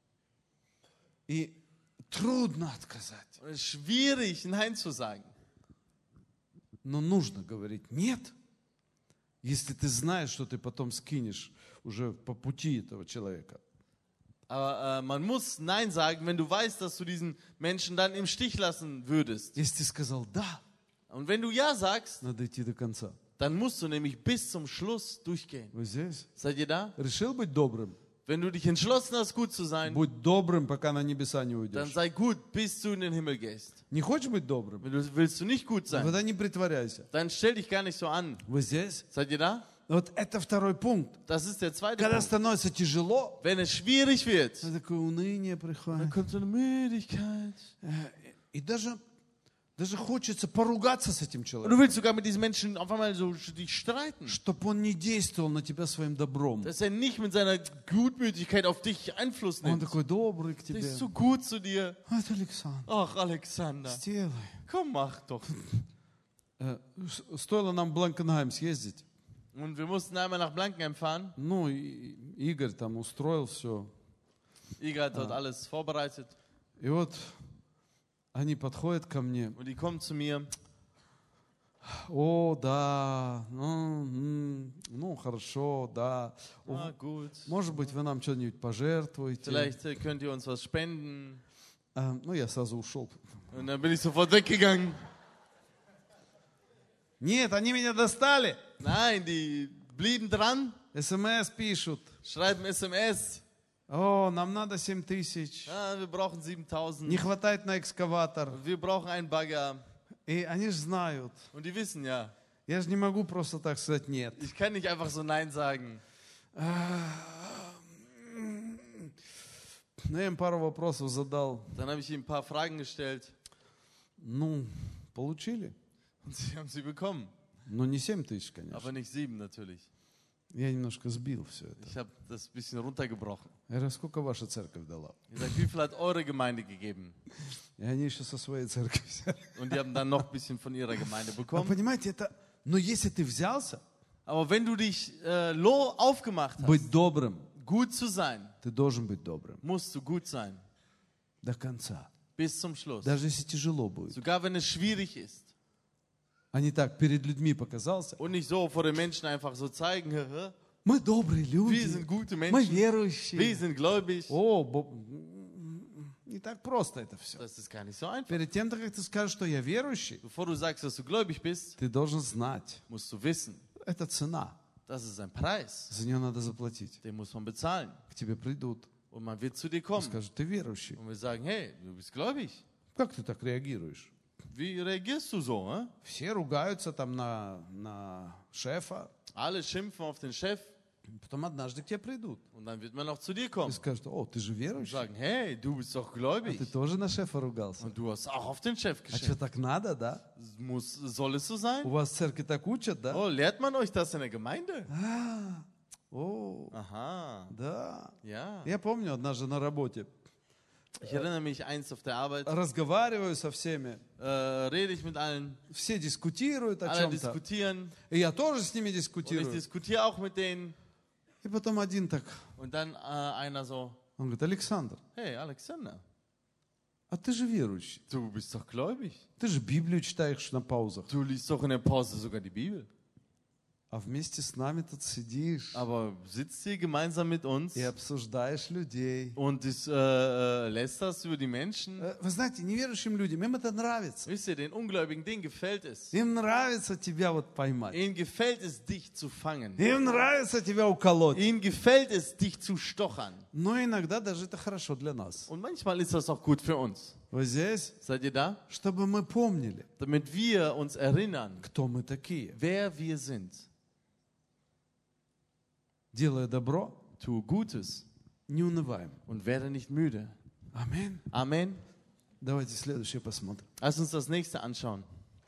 и трудно отказать. Und es ist schwierig, Nein zu sagen. Но нужно говорить нет, если ты знаешь, что ты потом скинешь уже по пути этого человека. Aber äh, man muss Nein sagen, wenn du weißt, dass du diesen Menschen dann im Stich lassen würdest. Если ты сказал да, Und wenn du Ja sagst, надо идти до конца. dann musst du nämlich bis zum Schluss durchgehen. Вы здесь? Seid ihr da? Решил быть добрым? Wenn du dich entschlossen hast, gut zu sein, Будь добрым, пока на небеса не dann уйдешь. sei gut, bis du in den Himmel gehst. Не хочешь быть добрым? Wenn du willst du nicht gut sein, Тогда не притворяйся. dann stell dich gar nicht so an. Вы здесь? Seid ihr da? Вот это второй пункт. Das ist der zweite Когда Punkt. становится тяжело, Wenn es schwierig wird, такое уныние dann приходит. kommt so eine Müdigkeit. И даже, даже хочется поругаться с этим Und человеком, du willst sogar mit diesen Menschen auf einmal so dich streiten. чтобы он не действовал на тебя своим добром. Dass er nicht mit seiner Gutmütigkeit auf dich Einfluss Он nimmt. такой добрый к Der тебе. ist so gut zu dir. Это Александр, Ach, Alexander, сделай. komm, mach doch. Э, с- Стоило нам в Бланкенгайм съездить. Und wir mussten einmal nach Blankenheim fahren. Ну, и Игорь там устроил все. Igor hat dort alles vorbereitet. И вот они подходят ко мне. Und die kommen zu mir. О, да, ну, м, ну, хорошо, да. О, Ah, gut. Может быть, вы нам что-нибудь пожертвуете? Vielleicht äh, könnt ihr uns was spenden. А, ну, я сразу ушел. Und dann bin ich sofort weggegangen. Нет, они меня достали. Nein, die blieben dran, СМС пишут. schreiben S M S. О, нам надо семь тысяч. Ah, wir brauchen siebentausend. Не хватает на экскаватор. Wir brauchen einen Bagger. И они же знают. Und die wissen ja, Я же не могу просто так сказать нет. ich kann nicht einfach so Nein sagen. Ну, я им пару вопросов задал. Dann habe ich ihm ein paar Fragen gestellt Ну, получили. und sie haben sie bekommen. Но не семь тысяч, конечно. Aber nicht sieben natürlich. Я немножко сбил все это. Ich habe das ein bisschen runtergebrochen. Я говорю, сколько ваша церковь дала? Ich sage, wie viel hat eure Gemeinde gegeben? И они еще со своей церкви взяли. Und die haben dann noch ein bisschen von ihrer Gemeinde А bekommen. понимаете, это... Но если ты взялся, Aber wenn du dich äh, lo aufgemacht hast, быть добрым, gut zu sein, ты должен быть добрым musst du gut sein. до конца. Bis zum Schluss. Даже если тяжело будет. Sogar wenn es schwierig ist. А не так, перед людьми показался. Und nicht so vor den Menschen einfach so zeigen, "Hä, Мы добрые wir люди. sind gute Мы Menschen, wir верующие. sind gläubig. О, бо- не так просто это все. Das ist gar nicht so einfach. Перед тем, как ты скажешь, что я верующий, Bevor du sagst, dass du gläubig bist, ты должен знать. musst du wissen, Это цена. das ist ein Preis. За нее надо заплатить. Den muss man bezahlen. К тебе придут Und man wird zu dir и kommen скажут, ты верующий. und wir sagen, hey, du bist gläubig. Как ты так реагируешь? Wie reagierst du so? Hä? Все ругаются там на, на шефа. Alle schimpfen auf den Chef Потом однажды к тебе придут und dann wird man auch zu dir и kommen скажут, о, ты же und верующий. sagen, hey, du bist doch А gläubig. ты тоже на шефа ругался. Und du hast auch auf den Chef А что, geschimpft. так надо, да? Muss, soll es so У sein? вас в церкви так учат, да? Oh, lehrt man euch das in der Gemeinde? А, о, Aha, да. ja. Я помню однажды на работе. Ich erinnere mich, einst auf der Arbeit Разговариваю со всеми. äh, rede ich mit allen, Все дискутируют о alle чем-то. diskutieren И я тоже с ними und ich дискутирую. diskutiere auch mit denen. И потом один так, Und dann äh, einer so, он говорит, Александр, hey Alexander, а ты же верующий. du bist doch gläubig. Ты же Библию читаешь на паузах. Du liest doch in der Pause sogar die Bibel. А вместе с нами тут сидишь aber sitzt hier gemeinsam mit uns и обсуждаешь людей. und ist, äh, äh, lässt das über die Menschen. Э, Вы знаете, неверующим людям, им это нравится. Wisst ihr, den Ungläubigen, denen gefällt es. Им нравится тебя вот поймать. Ihnen gefällt es, dich zu fangen. Им нравится тебя уколоть. Ihnen gefällt es, dich zu stochern. Но иногда даже это хорошо для нас. Und manchmal ist das auch gut für uns. Вы здесь? Seid ihr da? Чтобы мы помнили, Damit wir uns erinnern, кто мы такие. wer wir sind. Делая добро, Tu Gutes не унываем. und werde nicht müde. Аминь. Amen. Давайте следующее посмотрим. Lass uns das nächste anschauen.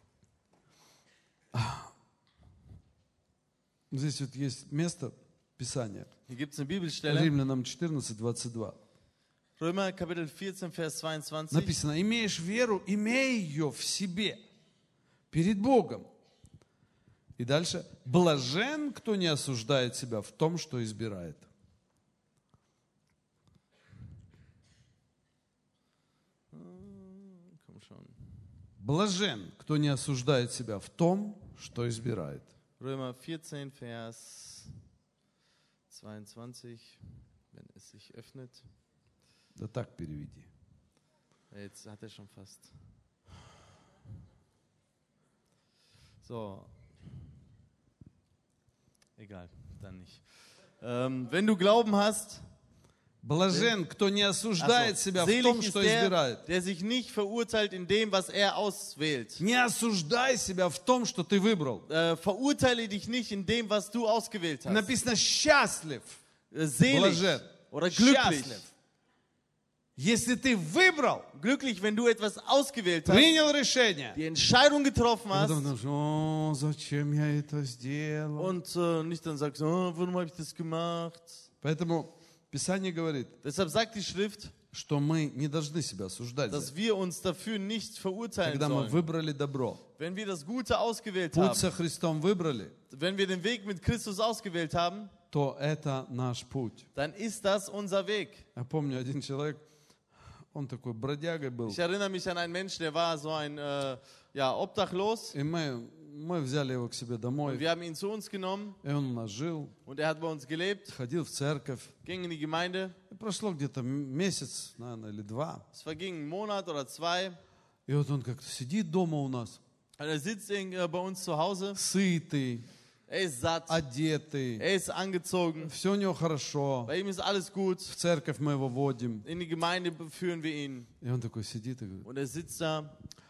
Здесь вот есть место Писания. Hier gibt es eine Bibelstelle. Римлянам четырнадцать, двадцать два. Römer Kapitel vierzehn, Vers zweiundzwanzig. Написано, имеешь веру, имей ее в себе, перед Богом. И дальше, блажен, кто не осуждает себя в том, что избирает. Komm schon. Блажен, кто не осуждает себя в том, что избирает. Römer vierzehn, Vers zweiundzwanzig. Wenn es sich öffnet. Да так переведи. Jetzt hat er schon fast. So. Egal, dann nicht. Ähm, wenn du Glauben hast, Блажен, кто не осуждает Ach so, себя в selig том, ist что der, избирает. der sich nicht verurteilt in dem, was er auswählt. Не осуждай себя в том, что ты выбрал. Äh, verurteile dich nicht in dem, was du ausgewählt hast. Написано счастлив, Äh, selig блажен, oder glücklich. счастлив. Если ты выбрал, Glücklich, wenn du etwas ausgewählt hast, принял решение, die Entscheidung getroffen и потом hast думаешь, о, зачем я это сделал? und äh, nicht dann sagst, oh, warum habe ich das gemacht? Поэтому Писание говорит, Deshalb sagt die Schrift, что мы не должны себя осуждать, за dass wir uns dafür nicht это. verurteilen Когда мы sollen. выбрали добро, Wenn wir das Gute ausgewählt путь haben, со Христом выбрали, wenn wir den Weg mit Christus ausgewählt haben, то это наш путь. dann ist das unser Weg. Я помню, один человек, он такой бродягой был, Ich erinnere mich an einen Menschen, der war so ein äh, ja, Obdachlos. и мы, мы взяли его к себе Und домой, wir haben ihn zu uns genommen и он у нас жил, und er hat bei uns gelebt, ходил в церковь. ging in die Gemeinde. И прошло где-то месяц, наверное, или два. Es verging ein Monat oder zwei. И вот он как-то сидит дома у нас, Und er sitzt in, äh, bei uns zu Hause. сытый, Er ist satt. одетый, Er ist angezogen. все у него хорошо. Bei ihm ist alles gut. В церковь мы его водим. In die Gemeinde führen wir ihn. И он такой сидит и говорит, Und er sitzt da.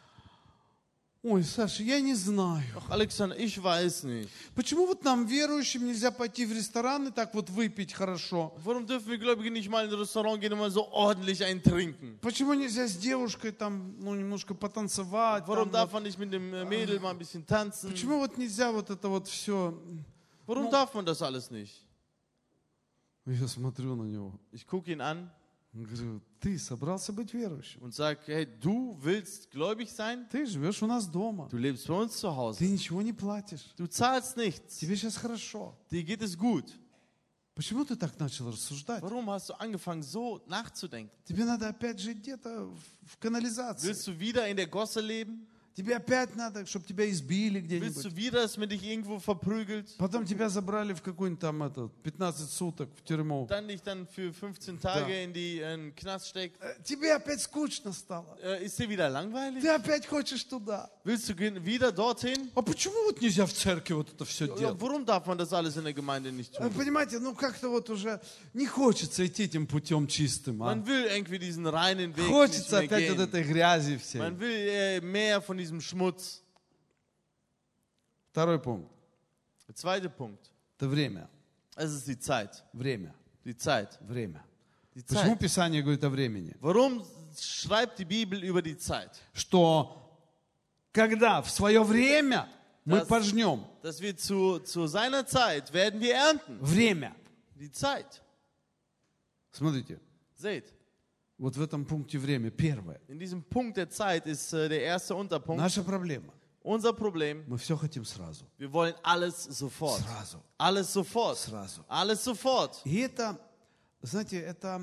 ой, Саша, я не знаю. Ach, Alexander, ich weiß nicht. Почему вот нам, верующим, нельзя пойти в ресторан и так вот выпить хорошо? Warum dürfen wir Gläubige nicht mal in ein Restaurant gehen und mal so ordentlich einen trinken? Почему нельзя с девушкой там, ну, немножко потанцевать? Warum там darf вот? man nicht mit dem äh, Mädel mal ein bisschen tanzen? Почему вот нельзя вот это вот все? Warum darf man das alles nicht? Я смотрю на него. Ich gucke ihn an Говорю, ты собрался быть верующим. und sage, hey, du willst gläubig sein? Ты живешь у нас дома. Du lebst bei uns zu Ты Hause. ничего не платишь. Du zahlst nichts. Тебе сейчас хорошо. Dir geht es gut. Почему ты так начал рассуждать? Warum hast du angefangen, so nachzudenken? Тебе надо опять жить где-то в- в канализации. Willst du wieder in der Gosse leben? Тебе опять надо, чтобы тебя избили Willst где-нибудь. du wieder, dass man dich irgendwo verprügelt? Потом тебя забрали в какой-нибудь там это, пятнадцать суток в тюрьму. Dann dich dann für fünfzehn Tage in die äh, in den Knast steckt? Э, Тебе опять скучно стало. Äh, ist dir wieder langweilig? Ты опять хочешь туда. Willst du gehen- wieder dorthin? А почему вот нельзя в церкви вот это все Ja, делать? warum darf man das alles in der Gemeinde nicht Э, tun? Понимаете, ну как-то вот уже не хочется идти этим путем чистым. А? Man will irgendwie diesen reinen Weg nicht Хочется mehr опять вот gehen. этой грязи всей. Man will äh, mehr von diesem Schmutz. Второй пунkt. Der zweite Punkt. Это время. Es ist die Zeit. Время. Die Zeit. Время. Die Почему Zeit. Писание говорит о времени? Warum schreibt die Bibel über die Zeit? Что когда в свое время мы Das- пожнем. Dass wir zu, zu seiner Zeit werden wir ernten. Время. Die Zeit. Смотрите, Seht, вот в этом пункте время. Первое. in diesem Punkt der Zeit ist äh, der erste Unterpunkt. Наша проблема. Unser Problem, Мы все хотим сразу. wir wollen alles sofort. Сразу. Alles sofort. Сразу. Alles sofort. И это, знаете, это,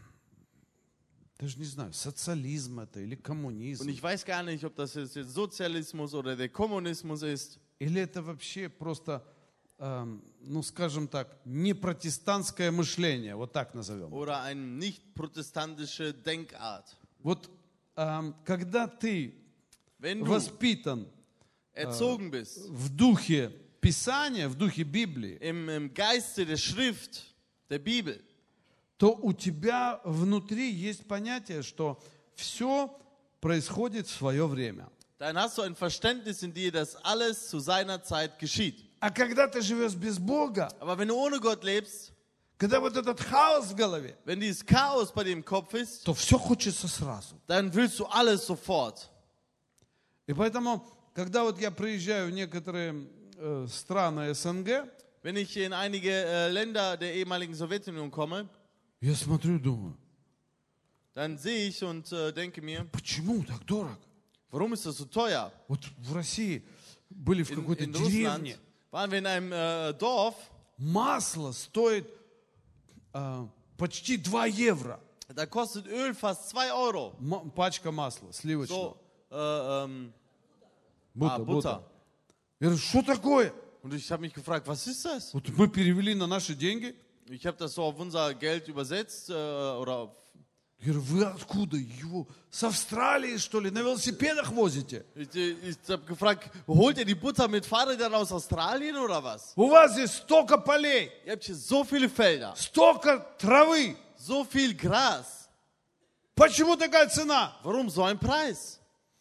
даже не знаю, социализм это или коммунизм. Und ich weiß gar nicht, ob das jetzt der Sozialismus oder der Kommunismus ist. Или это вообще просто эм, ну скажем так, не протестантское мышление, вот так назовем. oder eine nicht protestantische Denkart. Вот эм, когда ты Wenn du воспитан erzogen bist в духе Писания, в духе Библии, im, im Geiste der Schrift, der Bibel, то у тебя внутри есть понятие, что все происходит в свое время. dann hast du ein Verständnis in dir, dass alles zu seiner Zeit geschieht. А когда ты живешь без Бога, Aber wenn du ohne Gott lebst, когда вот этот хаос в голове, wenn dieses Chaos bei dir im Kopf ist, то все хочется сразу. dann willst du alles sofort. И поэтому, когда вот я приезжаю в некоторые э, страны СНГ, Wenn ich in einige äh, Länder der ehemaligen Sowjetunion komme, я смотрю и думаю, dann sehe ich und äh, denke mir, почему так дорого? warum ist das so teuer? Вот в России были в In, какой-то in деревне, Russland waren wir in einem äh, Dorf, масло стоит э, почти два евро. da kostet Öl fast zwei Euro. М- пачка масла сливочного. So, äh, ähm, Бута, ah, бута. Butter. Я говорю, что такое? Und ich habe mich gefragt, was ist das? Вот мы перевели на наши деньги. Ich habe das so auf unser Geld übersetzt äh, oder auf, Я говорю, вы откуда его? С Австралии, что ли? На велосипедах возите? ich, ich habe gefragt, holt ihr die Butter mit Fahrrädern aus Australien oder was? У вас здесь столько полей, Ihr habt hier so viele Felder, столько травы. so viel Gras. Почему такая цена? Warum so ein Preis?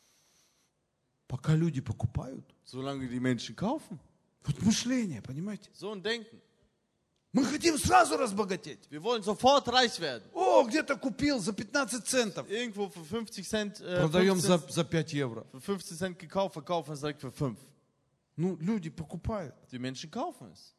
Пока люди покупают. Solange die Menschen kaufen. Вот мышление, понимаете? So ein Denken. Мы хотим сразу разбогатеть. Wir wollen sofort reich werden. О, где-то купил за пятнадцать центов. Irgendwo für fünfzig Cent, äh, Продаем за, fünfzehn, за пять евро. für fünfzehn Cent gekauft, verkaufen es direkt für fünf. Ну, люди покупают. Die Menschen kaufen es.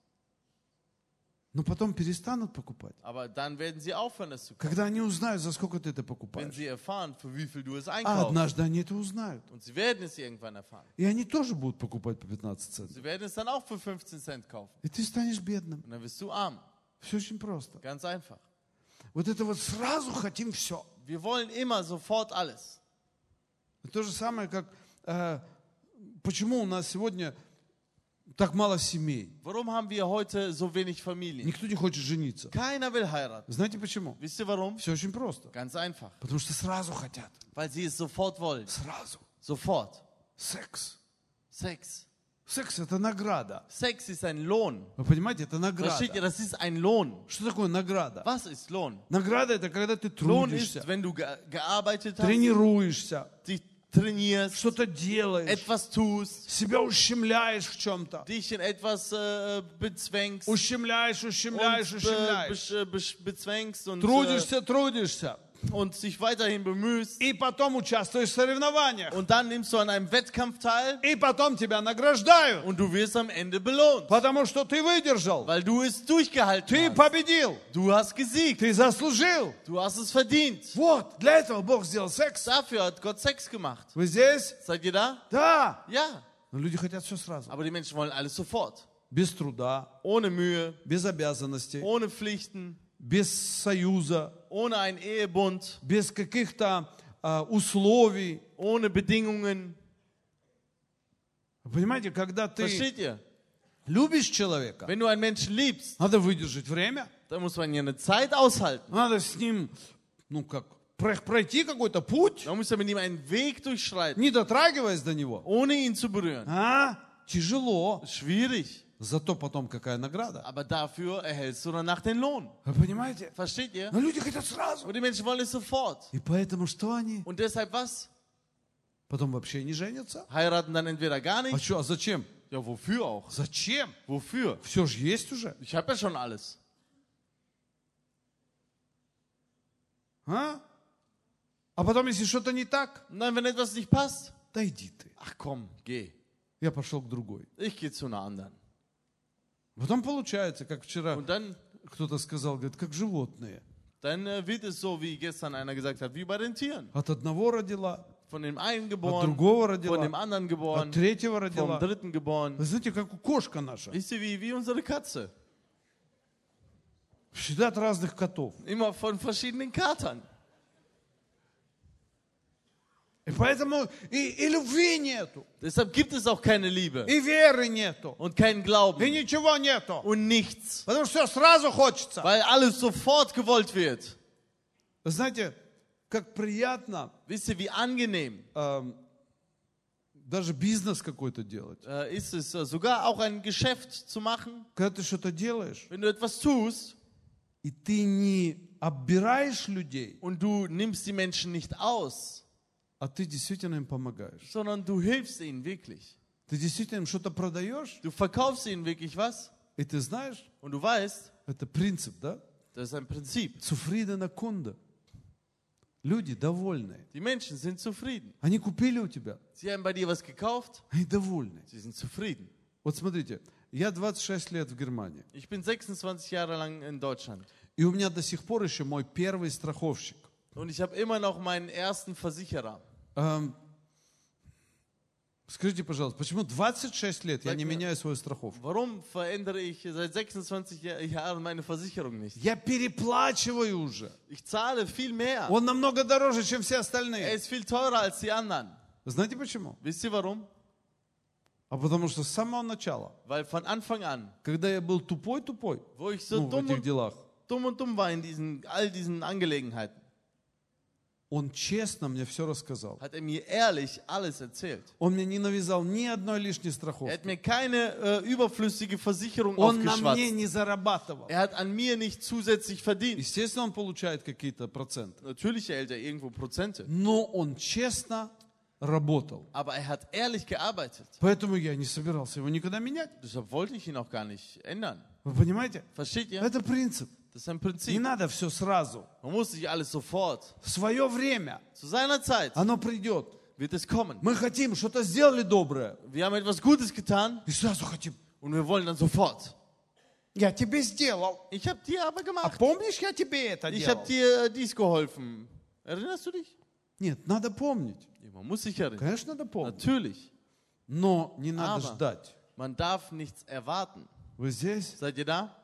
Но потом перестанут покупать. Aber dann werden sie aufhören, es zu kaufen. Когда они узнают, за сколько ты это Wenn покупаешь. sie erfahren, für wie viel du es А einkaufst. однажды они это узнают. Und sie werden es irgendwann erfahren. И они тоже будут покупать по пятнадцать центов. Sie werden es dann auch für fünfzehn Cent kaufen. И ты станешь бедным. Und dann wirst du arm. Все очень просто. Ganz einfach. Вот это вот сразу хотим все. Wir wollen immer sofort alles. То же самое, как э, почему у нас сегодня так мало семей. Warum haben wir heute so wenig Familien? Никто не хочет жениться. Keiner will heiraten. Знаете почему? Wisst ihr warum? Все очень просто. Ganz einfach. Потому что сразу хотят. Weil sie es sofort wollen. Сразу. Sofort. Секс. Sex. Секс это награда. Sex ist ein Lohn. Вы понимаете, это Versteht ihr? награда. Das ist ein Lohn. Что такое награда? Was ist Lohn? Награда это когда ты Lohn трудишься, ist, wenn du ge gearbeitet hast, тренируешься, dich trainierst, что-то делаешь, etwas tust, себя ущемляешь в чем-то. dich in etwas äh, bezwängst Ущемляешь, ущемляешь, und äh, ущемляешь. besch- besch- bezwängst und, äh, Трудишься, трудишься. und dich weiterhin bemühst. И потом участвуешь в соревнованиях. Und dann nimmst du an einem Wettkampf teil И потом тебя награждают. und du wirst am Ende belohnt, Потому что ты выдержал. weil du es durchgehalten Ты hast. победил. Du hast gesiegt. Ты заслужил. Du hast es verdient. Вот, для этого Бог сделал секс. Dafür hat Gott Sex gemacht. Вы здесь? Seid ihr da? Да. Ja. Но люди хотят все сразу. Aber die Menschen wollen alles sofort. Без труда, Ohne Mühe, без обязанностей, ohne Pflichten, без союза, ohne einen Ehebund, без каких-то а, условий. ohne Bedingungen. Вы понимаете, когда ты Versteht ihr? любишь человека, Wenn du einen Menschen liebst, надо выдержать время, dann muss man ja eine Zeit aushalten. надо с ним, ну как, про- пройти какой-то путь, Man muss ja mit ihm einen Weg durchschreiten, не дотрагиваясь до него. ohne ihn zu berühren. А? Тяжело. Schwierig. Зато потом какая награда. Aber dafür erhältst du danach den Lohn. Вы понимаете? Versteht ihr? Но люди хотят сразу. Und die Menschen wollen es sofort. И поэтому что они? Und deshalb was? Потом вообще не женятся. Heiraten dann entweder gar А nicht. что, а зачем? Ja, wofür auch? Зачем? Wofür? Все же есть уже. Ich habe ja schon alles. А? А потом, если что-то не так, Und dann, wenn etwas nicht passt, да иди ты. ach komm, geh. Я пошел к другой. Ich gehe zu einer anderen. Потом получается, как вчера Und dann, кто-то сказал, говорит, как животные. dann äh, wird es so, wie gestern einer gesagt hat, wie bei den Tieren. От одного родила, Von dem einen от geboren, другого von dem родила, anderen от geboren, третьего vom родила. dritten geboren. Вы знаете, как у кошка наша. Wisst ihr, wie, wie unsere Katze? Всегда от разных котов. Immer von verschiedenen Katern. И поэтому и, и любви нету, Deshalb gibt es auch keine Liebe и веры нету, und keinen и Glauben ничего нету. und nichts, Потому что все сразу хочется. weil alles sofort gewollt wird. Вы знаете, как приятно Wisst ihr, wie angenehm эм, даже бизнес какой-то делать. äh, ist es, äh, sogar auch ein Geschäft zu machen, Когда ты что-то делаешь, wenn du etwas tust и ты не оббираешь людей, und du nimmst die Menschen nicht aus, а ты действительно им помогаешь. sondern du hilfst ihnen wirklich. Ты действительно им что-то продаешь, Du verkaufst ihnen wirklich was и ты знаешь, und du weißt, это принцип, да? das ist ein Prinzip. Цуфридена кунда. Люди довольные. Die Menschen sind zufrieden. Они купили у тебя, Sie haben bei dir was gekauft, они довольны. sie sind zufrieden. Вот смотрите, я двадцать шесть лет в Германии, Ich bin sechsundzwanzig Jahre lang in Deutschland и у меня до сих пор еще мой первый страховщик. und ich habe immer noch meinen ersten Versicherer. Эм, скажите, пожалуйста, почему двадцать шесть лет я не меняю свою страховку? Warum verändere ich seit sechsundzwanzig Jahren meine Versicherung nicht? Я переплачиваю уже. Ich zahle viel mehr. Он намного дороже, чем все Er остальные. ist viel teurer als die anderen. Знаете почему? Wisst ihr warum? А потому что с самого начала, Weil von Anfang an, когда я был тупой-тупой, wo ich so ну, в dumm этих und, делах, dumm und dumm war in diesen, all diesen Angelegenheiten, он честно мне все рассказал. hat er mir ehrlich alles erzählt. Он мне не навязал ни одной лишней Er страховки. hat mir keine äh, überflüssige Versicherung Он на aufgeschwatzt. мне не зарабатывал. Er hat an mir nicht zusätzlich verdient. Естественно, он получает какие-то проценты. Natürlich erhält er irgendwo Prozente, Но он честно работал. aber er hat ehrlich gearbeitet. Поэтому я не собирался его никогда менять. Deshalb wollte ich ihn auch gar nicht ändern. Вы понимаете? Versteht ihr? Это принцип. Das ist ein Не Prinzip. надо все сразу. Man muss nicht alles sofort. В свое время Zu seiner Zeit оно придет. wird es kommen. Мы хотим, что-то сделали доброе. Wir haben etwas Gutes getan И сразу хотим. und wir wollen dann sofort. Я тебе сделал. Ich habe dir aber А gemacht. помнишь, я тебе это Ich делал? habe dir äh, dies geholfen. Erinnerst du dich? Нет, надо помнить. Ja, man muss sich erinnern. Конечно, надо помнить. Natürlich. Но не надо Aber ждать. man darf nichts erwarten. Вы здесь? Seid ihr da?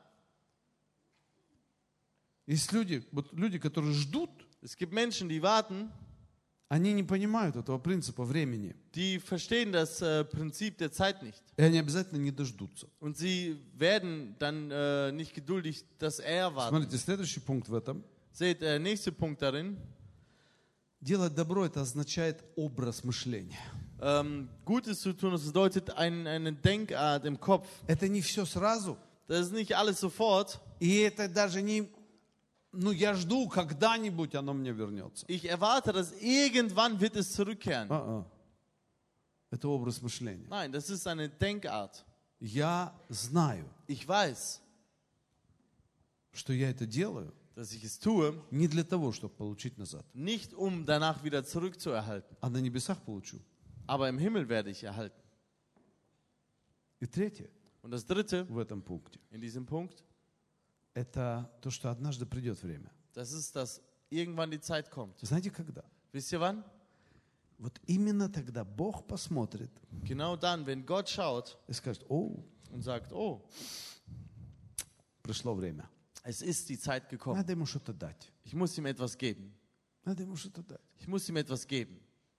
Есть люди, вот люди, которые ждут, Es gibt Menschen, die warten, они не понимают этого принципа времени. die verstehen das äh, Prinzip der Zeit nicht. И они обязательно не дождутся. Und sie werden dann äh, nicht geduldig das erwarten. Смотрите, следующий пункт в этом. Seht, der nächste Punkt darin. Делать добро — это означает образ мышления. Ähm, Gutes zu tun, das bedeutet ein, eine Denkart im Kopf. Это не все сразу. Das ist nicht alles sofort. И это даже не... Ну, я жду, когда-нибудь оно мне вернется. Ich erwarte, dass irgendwann wird es zurückkehren. А-а. Это образ мышления. Nein, das ist eine Denkart. Я знаю, Ich weiß, что я это делаю dass ich es tue, не для того, чтобы получить назад, nicht um danach wieder zurückzuerhalten. а на небесах получу. Aber im Himmel werde ich erhalten. И третье Und das dritte в этом пункте in diesem Punkt, — это то, что однажды придет время. das ist, dass irgendwann die Zeit kommt. Знаете, когда? Wisst ihr wann? Вот именно тогда Бог посмотрит Genau dann, wenn Gott schaut и скажет: о, und sagt, oh, пришло время. es ist die Zeit gekommen. Надо ему что-то дать. Ich muss ihm etwas geben. Надо ему что-то дать. Ich muss ihm etwas geben.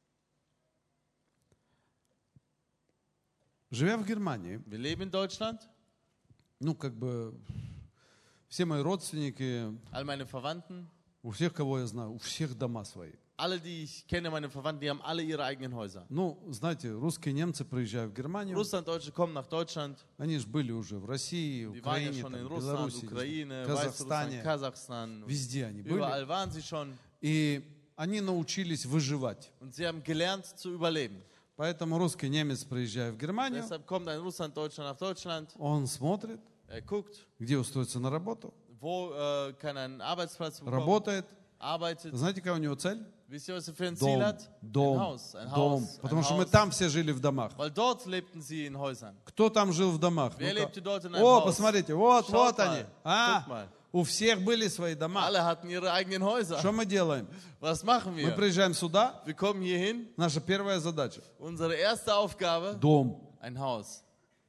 Живя в Германии, Wir leben in Deutschland. ну, как бы, все мои родственники, All meine Verwandten, у всех, кого я знаю, у всех дома свои. alle, die ich kenne, meine Verwandten, die haben alle ihre eigenen Häuser. Ну, знаете, русские немцы приезжают в Германию, Russlanddeutsche kommen nach Deutschland. они же были уже в России, Die waren ja Украине, schon там, in Russland, Беларуси, Ukraine, Казахстане, Weißrussland, Kasachstan. везде они были. Überall waren sie schon. И они научились выживать. Und sie haben gelernt zu überleben. Поэтому русский немец, приезжая в Германию, Deshalb kommt ein Russlanddeutscher nach Deutschland. он смотрит, Er guckt, где устроиться на работу, wo äh, kann er einen Arbeitsplatz bekommen, работает. arbeitet. Знаете, какая у него цель? Wisst ihr, was er für ein Ziel Дом, hat? Ein дом, Haus, ein дом. Haus, ein Потому что мы Haus. там все жили в домах. Weil dort lebten sie in Häusern. Кто там жил в домах? Wer Ну-ка. lebte dort in einem О, Haus? посмотрите, вот, Schaut вот mal, они. guckt А, mal. у всех были свои дома. Alle hatten ihre eigenen Häuser. Что мы делаем? Was machen Мы wir? приезжаем сюда, Wir kommen hier hin. наша первая задача – Unsere erste Aufgabe, дом. ein Haus.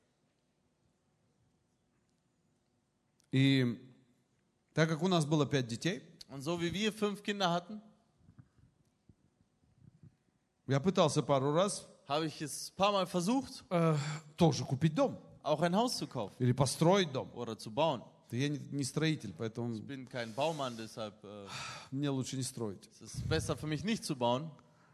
И так как у нас было пять детей, Und so wie wir fünf Kinder hatten, Я пытался пару раз habe ich es ein paar Mal versucht, э, тоже купить дом auch ein Haus zu kaufen или построить дом. oder zu bauen. Я не, не строитель, поэтому Ich bin kein Baumann, deshalb äh, мне лучше не строить. es ist besser für mich nicht zu bauen.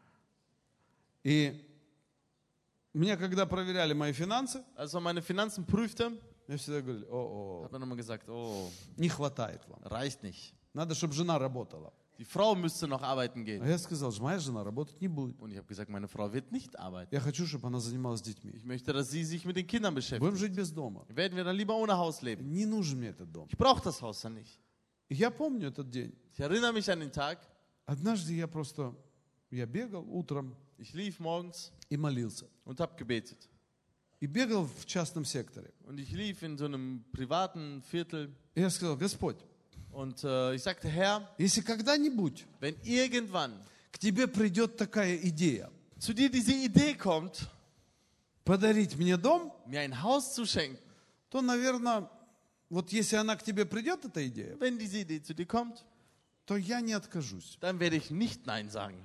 И мне, когда проверяли мои финансы, Als man meine Finanzen prüfte, мне всегда говорили, о, hat man immer gesagt, oh, не хватает вам. reicht nicht. Надо, чтобы жена работала. Die Frau müsste noch arbeiten А gehen. я сказал, что моя жена работать не будет. Und ich habe gesagt, meine Frau wird nicht arbeiten. Я хочу, чтобы она занималась детьми. Ich möchte, dass sie sich mit den Kindern beschäftigt. Будем жить без дома. Werden wir dann lieber ohne Haus leben? Не нужен мне этот дом. Ich brauche das Haus dann nicht. И я помню этот день. Ich erinnere mich an den Tag. Однажды я просто, я бегал утром Ich lief morgens и молился. und habe gebetet. И бегал в частном секторе. Und ich lief in so einem privaten Viertel. И я сказал, Господь, Und äh, ich sagte, Herr, если когда-нибудь wenn irgendwann к тебе придет такая идея, zu dir diese Idee kommt, подарить мне дом, mir ein Haus zu schenken, то, наверное, вот если она к тебе придет, эта идея, wenn diese Idee zu dir kommt, то я не откажусь. dann werde ich nicht Nein sagen.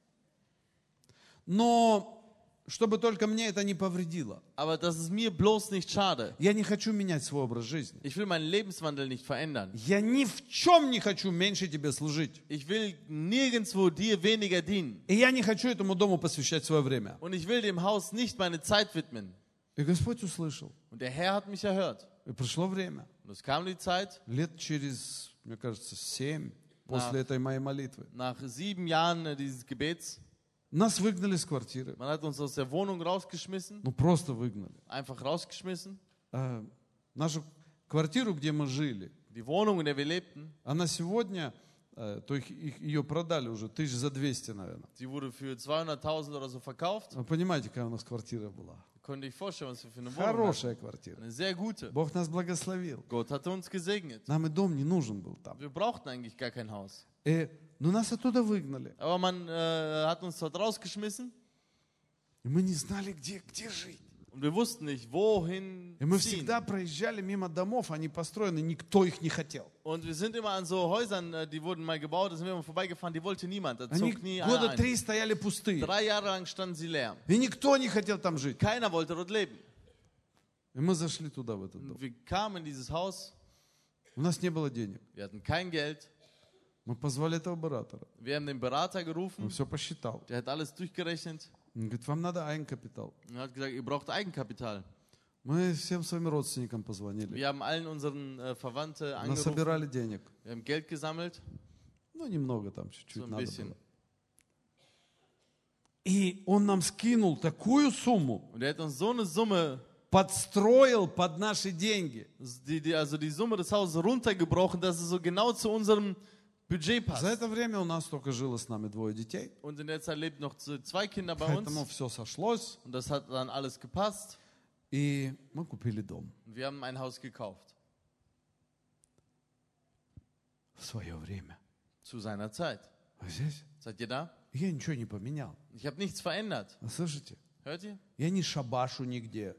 Но чтобы только мне это не повредило. Aber das ist mir bloß nicht schade. Я не хочу менять свой образ жизни. Ich will meinen Lebenswandel nicht verändern. Я ни в чем не хочу меньше тебе служить. Ich will nirgendwo dir weniger dienen. И я не хочу этому дому посвящать свое время. Und ich will dem Haus nicht meine Zeit widmen. И Господь услышал. Und der Herr hat mich erhört. И пришло время. Und es kam die Zeit, Лет через, мне кажется, семь после этой моей молитвы. nach sieben Jahren äh, dieses Gebets, Нас выгнали с квартиры. man hat uns aus der Wohnung rausgeschmissen, Ну просто выгнали. einfach rausgeschmissen. А, нашу квартиру, где мы жили, Die Wohnung, in der wir lebten, она сегодня, э, то их, их- ее продали уже тысяч за двести, наверное. sie wurde für zweihunderttausend oder so verkauft. Вы понимаете, какая у нас квартира была? Konnte ich vorstellen, was wir für eine Wohnung hatten. Хорошая квартира. Eine sehr gute. Bог нас благословил. Gott hatte uns gesegnet. Нам и дом не нужен был там. Wir brauchten eigentlich gar kein Haus. Э, но нас оттуда выгнали. Aber man äh, hat uns dort rausgeschmissen И мы не знали, где, где жить. und wir wussten nicht, wohin И мы ziehen. всегда проезжали мимо домов, они построены, никто их не хотел. Und wir sind immer an so Häusern, äh, die wurden mal gebaut, da sind wir immer vorbeigefahren, die wollte niemand. Da Они zog nie года einer ein. три стояли пустые. Drei Jahre lang standen sie leer. И никто не хотел там жить. Keiner wollte dort leben. И мы зашли туда, в этот дом. Und wir kamen in dieses Haus, У нас не было денег. wir hatten kein Geld. Мы позвали этого оператора. Wir haben den Berater Он gerufen, все посчитал. der hat alles durchgerechnet Он говорит, вам надо eigenкапитал. und hat gesagt, ihr braucht Eigenkapital. Мы всем своим родственникам позвонили. Wir haben allen unseren äh, Verwandten angerufen, Насобирали денег. wir haben Geld gesammelt, Ну, немного там, so чуть-чуть ein надо bisschen. было. И он нам скинул такую сумму, Und er hat uns so eine Summe, подстроил под наши деньги. die, die, also die Summe des Hauses runtergebrochen, dass es so genau zu unserem Budget За passt. это время у нас только жило с нами двое детей. Und in der Zeit lebten noch zwei Kinder bei Поэтому uns все сошлось. und das hat dann alles gepasst И мы купили дом und wir haben ein Haus gekauft в свое время. zu seiner Zeit. А здесь Seid ihr da? я ничего не поменял. Ich habe nichts verändert. А слышите? Hört ihr? Я не шабашу нигде.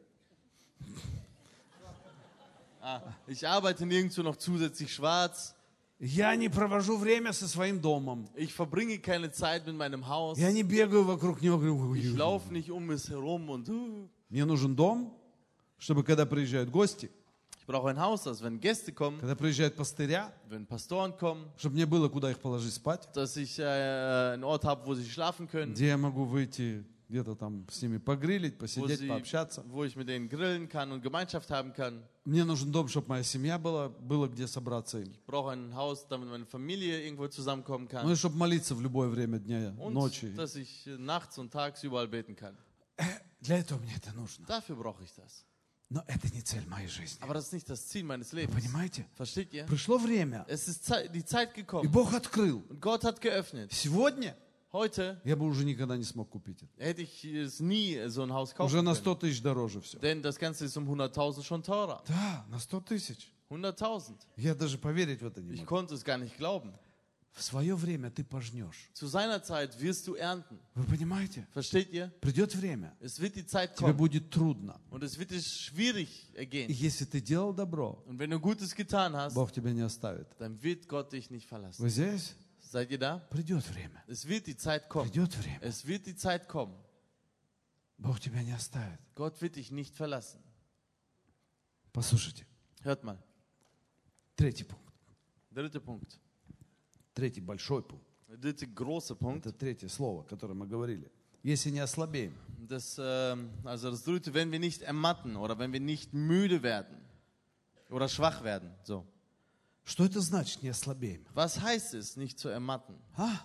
Ah, ich arbeite nirgendwo noch zusätzlich schwarz. Я не провожу время со своим домом. Ich verbringe keine Zeit mit meinem Haus. Я не бегаю вокруг него. говорю, Ich «Ой, laufe nicht um es herum und uh, Мне нужен дом, чтобы когда приезжают гости, ich brauche ein Haus, dass wenn Gäste kommen, когда приезжают пастыря, wenn Pastoren kommen, чтобы мне было куда их положить спать, dass ich äh, einen Ort habe, wo sie schlafen können, где я могу выйти где-то там с ними погрилить, wo, посидеть, sie, пообщаться. wo ich mit denen grillen kann und Gemeinschaft haben kann. Мне нужен дом, чтобы моя семья была, было где собраться им. Ich brauche ein Haus, damit meine Familie irgendwo zusammenkommen Ну kann. и чтобы молиться в любое время дня, Und ночи. dass ich äh, nachts und tags überall beten kann. Для этого мне это нужно. Dafür brauche ich das. Но это не цель моей жизни. Aber das ist nicht das Ziel meines Lebens. Понимаете? Versteht ihr? Пришло время, Es ist Zeit, die Zeit и gekommen. Бог открыл. Und Gott hat geöffnet. Сегодня Heute я бы уже никогда не смог купить это. hätte ich es nie so ein Haus Уже kaufen на können. сто тысяч дороже все. Denn das Ganze ist um hunderttausend schon teurer. Да, на сто тысяч. hunderttausend. Я даже поверить в это не Ich могу. konnte es gar nicht glauben. В свое время ты пожнешь. Zu seiner Zeit wirst du ernten. Вы понимаете? Versteht ihr? Придет время, Es wird die Zeit тебе kommen. будет трудно. Und es wird es schwierig И ergehen. если ты делал добро, Und wenn du Gutes getan hast, Бог тебя не оставит. dann wird Gott dich nicht verlassen. Вы здесь? Seid ihr da? Придет время. Es wird die Zeit kommen. Придет время. Es wird die Zeit kommen. Бог тебя не оставит. Gott wird dich nicht verlassen. Послушайте. Hört mal. Tretий пунkt. Dritter Punkt. Третий большой пунkt. Der dritte große Punkt. Это третье слово, которое мы говорили. Если не ослабеем. Das, ähm, also das dritte, wenn wir nicht ermatten oder wenn wir nicht müde werden oder schwach werden. So. Что это значит, не ослабеем? Was heißt es, nicht zu ermatten? А?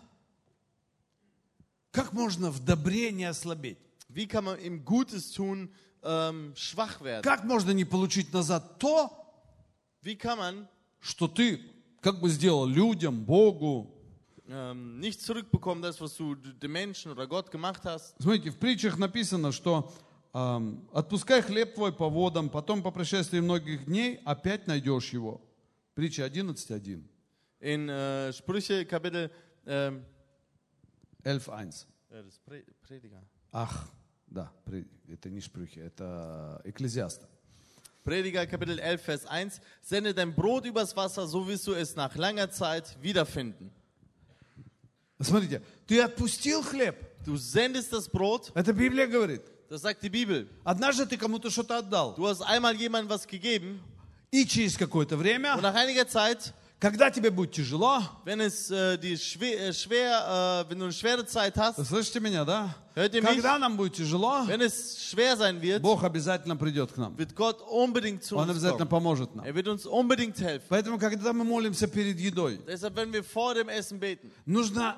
Как можно в добре не ослабеть? Wie kann man im Gutes tun ähm, schwach werden? Как можно не получить назад то, Wie kann man что ты как бы сделал людям, Богу? ähm, nicht zurückbekommen, das, was du den Menschen oder Gott gemacht hast? Смотрите, в притчах написано, что эм, отпускай хлеб твой по водам, потом по прошествии многих дней опять найдешь его. Притча одиннадцать один. In äh, Sprüche Kapitel ähm, эльф eins. äh, das Pre Prediger. Ах, да, это не Шпрюхи, это Экклезиаста. Prediger Kapitel elf, Vers eins. Sende dein Brot übers Wasser, so wirst du es nach langer Zeit wiederfinden. Смотрите, ты отпустил хлеб. Du sendest das Brot, Это Библия говорит. das sagt die Bibel. Однажды ты кому-то что-то отдал. Du hast einmal jemandem was gegeben И через какое-то und время, nach einiger Zeit, когда тебе будет тяжело, wenn es äh, die schwer, äh, schwer äh, wenn du eine schwere Zeit hast, вы слышите меня, да? hört ihr mich? Когда нам будет тяжело, Wenn es schwer sein wird, Бог обязательно придет к нам. wird Gott unbedingt zu Он uns обязательно kommen. поможет нам. Er wird uns unbedingt helfen. Поэтому, когда мы молимся перед едой, Deshalb, wenn wir vor dem Essen beten, нужно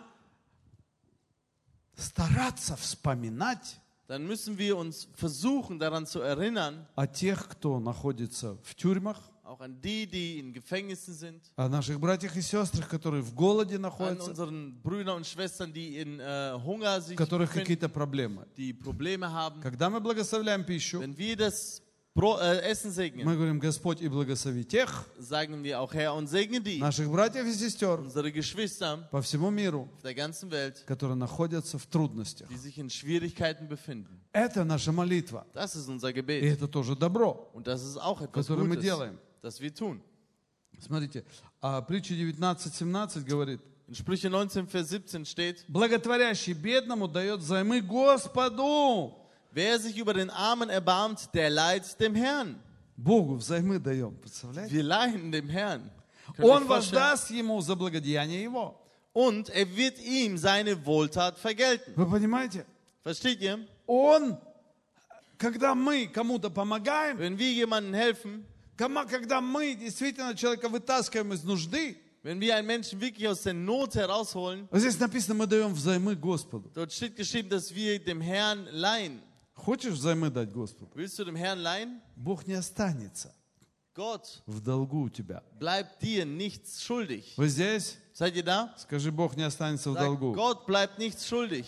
стараться вспоминать dann müssen wir uns versuchen, daran zu erinnern, о тех, кто находится в тюрьмах, auch an die, die in Gefängnissen sind, о наших братьях и сестрах, которые в голоде an находятся, unseren Brüdern und Schwestern, die in äh, Hunger у sich которых befinden, какие-то проблемы. die Probleme haben. Когда мы благословляем пищу, Wenn wir das Bro äh, Essen segnen, мы говорим: Господь, и благослови тех sagen wir auch, Herr, und segne die, наших братьев и сестер unsere Geschwister по всему миру, auf der ganzen Welt, которые находятся в трудностях. die sich in Schwierigkeiten befinden. Это наша молитва. Das ist unser И Gebet. это тоже добро, Und das ist auch etwas которое мы Gutes, делаем. das wir tun. Смотрите, а притча девятнадцать семнадцать говорит: In Sprüche neunzehn, Vers siebzehn steht, благотворящий бедному дает взаймы Господу. wer sich über den Armen erbarmt, der leiht dem Herrn. Богу взаймы даем, представляете? Wir leihen dem Herrn. Könnt ihr Он euch vorstellen? воздаст ему за благодеяние его. Und er wird ihm seine Wohltat vergelten. Вы понимаете? Versteht ihr? Он, когда мы кому-то помогаем, Wenn wir jemandem helfen, кома- когда мы действительно человека вытаскиваем из нужды, wenn wir einen Menschen wirklich aus der Not herausholen, вот здесь написано, мы даем взаймы Господу. dort steht geschrieben, dass wir dem Herrn leihen. Хочешь взаймы дать Господу? Willst du dem Herrn leihen? Бог не останется Gott в долгу у тебя. bleibt dir nichts schuldig. Вы здесь? Seid ihr da? Скажи: Бог не останется в Sag, долгу. Gott bleibt nichts schuldig.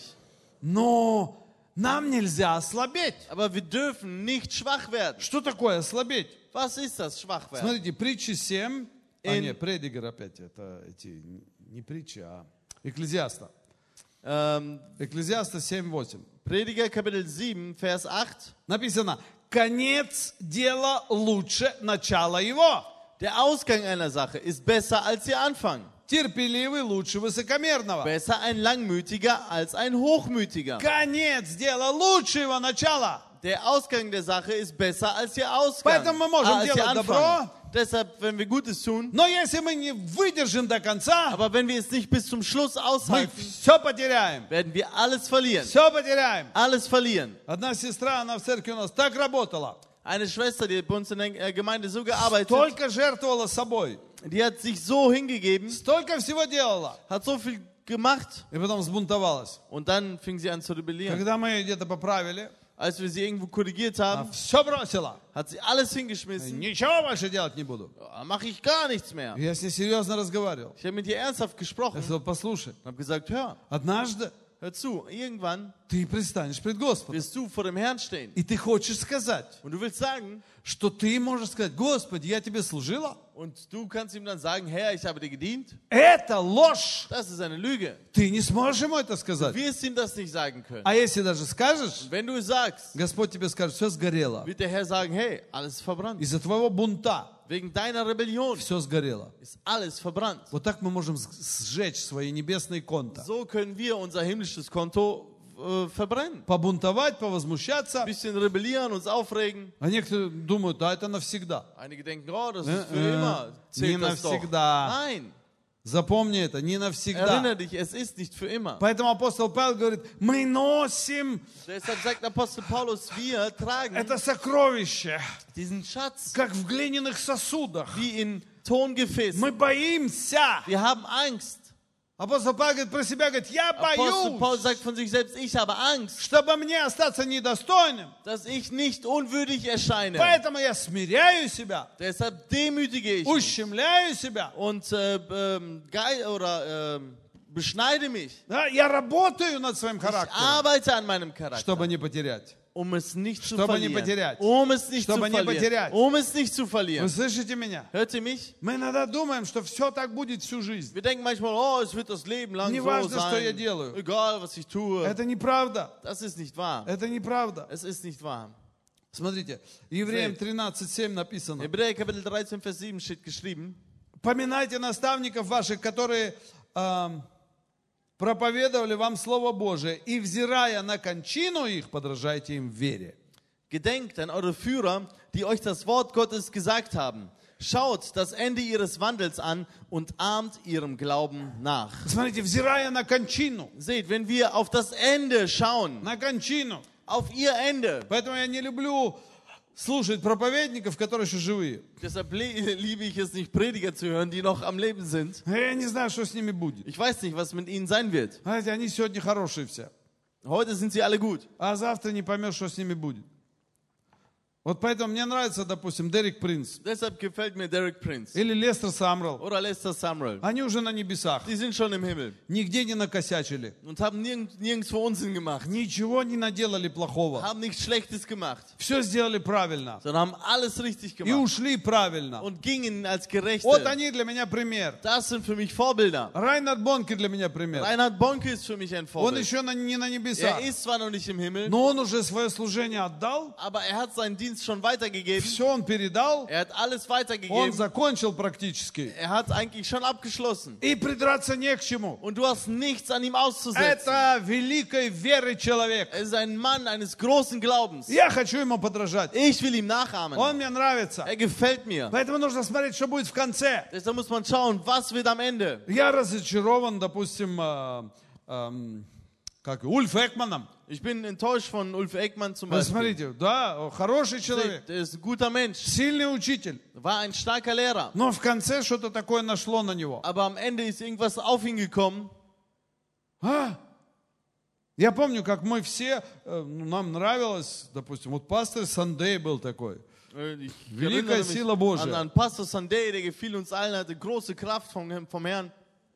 Но нам нельзя ослабеть. Aber wir dürfen nicht schwach werden. Что такое ослабеть? Was ist das, schwach werden? Смотрите, притчи семь, а In- не, Предигер опять, это эти, не притчи, а Экклезиаста. Ähm, Экклезиаста семь восемь. Prediger Kapitel sieben, Vers acht. Написано: конец дела лучше начала его. Der Ausgang einer Sache ist besser als ihr Anfang. Терпеливый лучше высокомерного. Besser ein Langmütiger als ein Hochmütiger. Конец дела лучше его начала. Der Ausgang der Sache ist besser als ihr Ausgang. Поэтому мы можем ah, als ihr делать Anfang. добро. Deshalb, wenn wir Gutes tun, Но если мы не выдержим до конца, aber wenn wir es nicht bis zum Schluss мы aushalten, все потеряем. werden wir alles verlieren. Все потеряем. Alles verlieren. Одна сестра, она в церкви у нас так работала. Eine Schwester, die bei uns in der Gemeinde so gearbeitet, Столько жертвовала собой. die hat sich so hingegeben, Столько всего делала. hat so viel gemacht И потом взбунтовалась. und dann fing sie an zu rebellieren. Когда мы ее где-то поправили, Als wir sie irgendwo korrigiert она haben, все бросила. hat sie alles hingeschmissen. Ничего больше делать не буду. Mache ich gar nichts mehr. Я с ней серьезно разговаривал. Ich habe mit ihr ernsthaft Я gesprochen сказал: послушай, und habe gesagt, hör, однажды hör zu, irgendwann ты предстанешь пред Господом. wirst du vor dem Herrn stehen. И ты хочешь сказать, Und du willst sagen, что ты можешь сказать: Господи, я тебе служила. und du kannst ihm dann sagen, Herr, ich habe dir gedient. Это ложь. Das ist eine Lüge. Ты не сможешь ему это Du сказать. wirst ihm das nicht sagen können. А если даже скажешь, Und wenn du es sagst, Господь тебе скажет: все сгорело. wird der Herr sagen, hey, alles ist verbrannt. Из-за твоего бунта. Wegen deiner Rebellion все сгорело. ist alles verbrannt. Вот так мы можем сжечь свои небесные конта. So können wir unser himmlisches Konto äh, verbrennen. Побунтовать, повозмущаться. Ein bisschen rebellieren, uns aufregen. А некоторые думают, да, это навсегда. Einige denken, oh, das Äh, ist für äh, immer. не Zählt das doch. навсегда. Nein, Запомни это, не навсегда. erinnere dich, es ist nicht für immer. Поэтому апостол Павел говорит, мы носим Deshalb sagt Apostel Paulus, wir tragen это сокровище, diesen Schatz как в глиняных сосудах. wie in Tongefäßen. Мы боимся. Wir haben Angst. Апостол Павел говорит про себя, говорит, я Apostel Paul боюсь, sagt von sich selbst, ich habe Angst, чтобы мне остаться недостойным. dass ich nicht unwürdig erscheine. Поэтому я смиряю себя, Deshalb demütige ich mich ущемляю себя. und äh, ähm, gei- oder, ähm, beschneide mich. Да, я работаю над своим Ich характером, arbeite an meinem Charakter, чтобы не потерять. um es nicht zu Чтобы не verlieren. потерять. Um es nicht zu Чтобы не verlieren. потерять. Um es nicht zu Вы verlieren. слышите меня? Hört ihr mich? Мы иногда думаем, что все так будет всю жизнь. Wir denken manchmal, oh, es wird das Leben lang Не so важно, что я sein. делаю. Egal, was ich tue. Это неправда. Das ist nicht wahr. Это неправда. Es ist nicht wahr. Смотрите, Евреям тринадцать семь написано. Hebräer Kapitel dreizehn, Vers sieben steht geschrieben. Поминайте наставников ваших, которые ам, проповедовали вам Слово Божие, и, взирая на кончину их, подражайте им в вере. Gedenkt an eure Führer, die euch das Wort Gottes gesagt haben. Schaut das Ende ihres Wandels an und ahmt ihrem Glauben nach. Смотрите, взирая на кончину, Seht, wenn wir auf das Ende schauen, на кончину. auf ihr Ende, Поэтому я не люблю слушать проповедников, которые еще живые. deshalb le- liebe ich es nicht, Prediger zu hören, die noch am Leben sind. Я не знаю, что с ними будет. Ich weiß nicht, was mit ihnen sein wird. Знаете, они сегодня хорошие все, Heute sind sie alle gut. а завтра не поймешь, что с ними будет. Вот поэтому мне нравится, допустим, Дерек Принц Deshalb gefällt mir Derek Prince или Лестер Самрелл. oder Lester Sumrall. Они уже на небесах, Die sind schon im Himmel нигде не накосячили, und haben nirgend, nirgendwo Unsinn gemacht, ничего не наделали плохого. haben nichts Schlechtes gemacht, Все сделали правильно sondern haben alles richtig и gemacht ушли правильно. und gingen als Вот Gerechte. они для меня пример. Das sind für mich Vorbilder. Райнард Бонке для меня пример. Reinhard Bonke ist für mich ein Он Vorbild. еще на- не на небесах, Er ist zwar noch nicht im Himmel, но он уже свое служение отдал, aber er hat seinen Dienst schon weitergegeben. все он передал, Er hat alles он weitergegeben. закончил практически. Er hat eigentlich schon abgeschlossen. И придраться не к чему. Und du hast nichts an ihm auszusetzen. Это великой веры человек. Er ist ein Mann eines großen Glaubens. Я хочу ему подражать. Ich will ihm nachahmen. Он мне нравится. Er gefällt mir. Поэтому нужно смотреть, что будет в конце. Deshalb muss man schauen, was wird am Ende. Я разочарован, допустим, э, эм, как Ульф Экманом. Ich bin enttäuscht von Ulf Ekman zum Вы Beispiel. смотрите, да, хороший человек, Der ist ein guter Mensch, сильный учитель. war ein starker Lehrer. Но в конце что-то такое нашло на него. Aber am Ende ist irgendwas auf ihn gekommen. А? Я помню, как мы все, э, ну, нам нравилось, допустим, вот пастор Сандей был такой. Äh, Ich Великая erinnere mich сила an, Божия. an Pastor Sunday, der gefiel uns allen, hatte große Kraft vom, vom Herrn.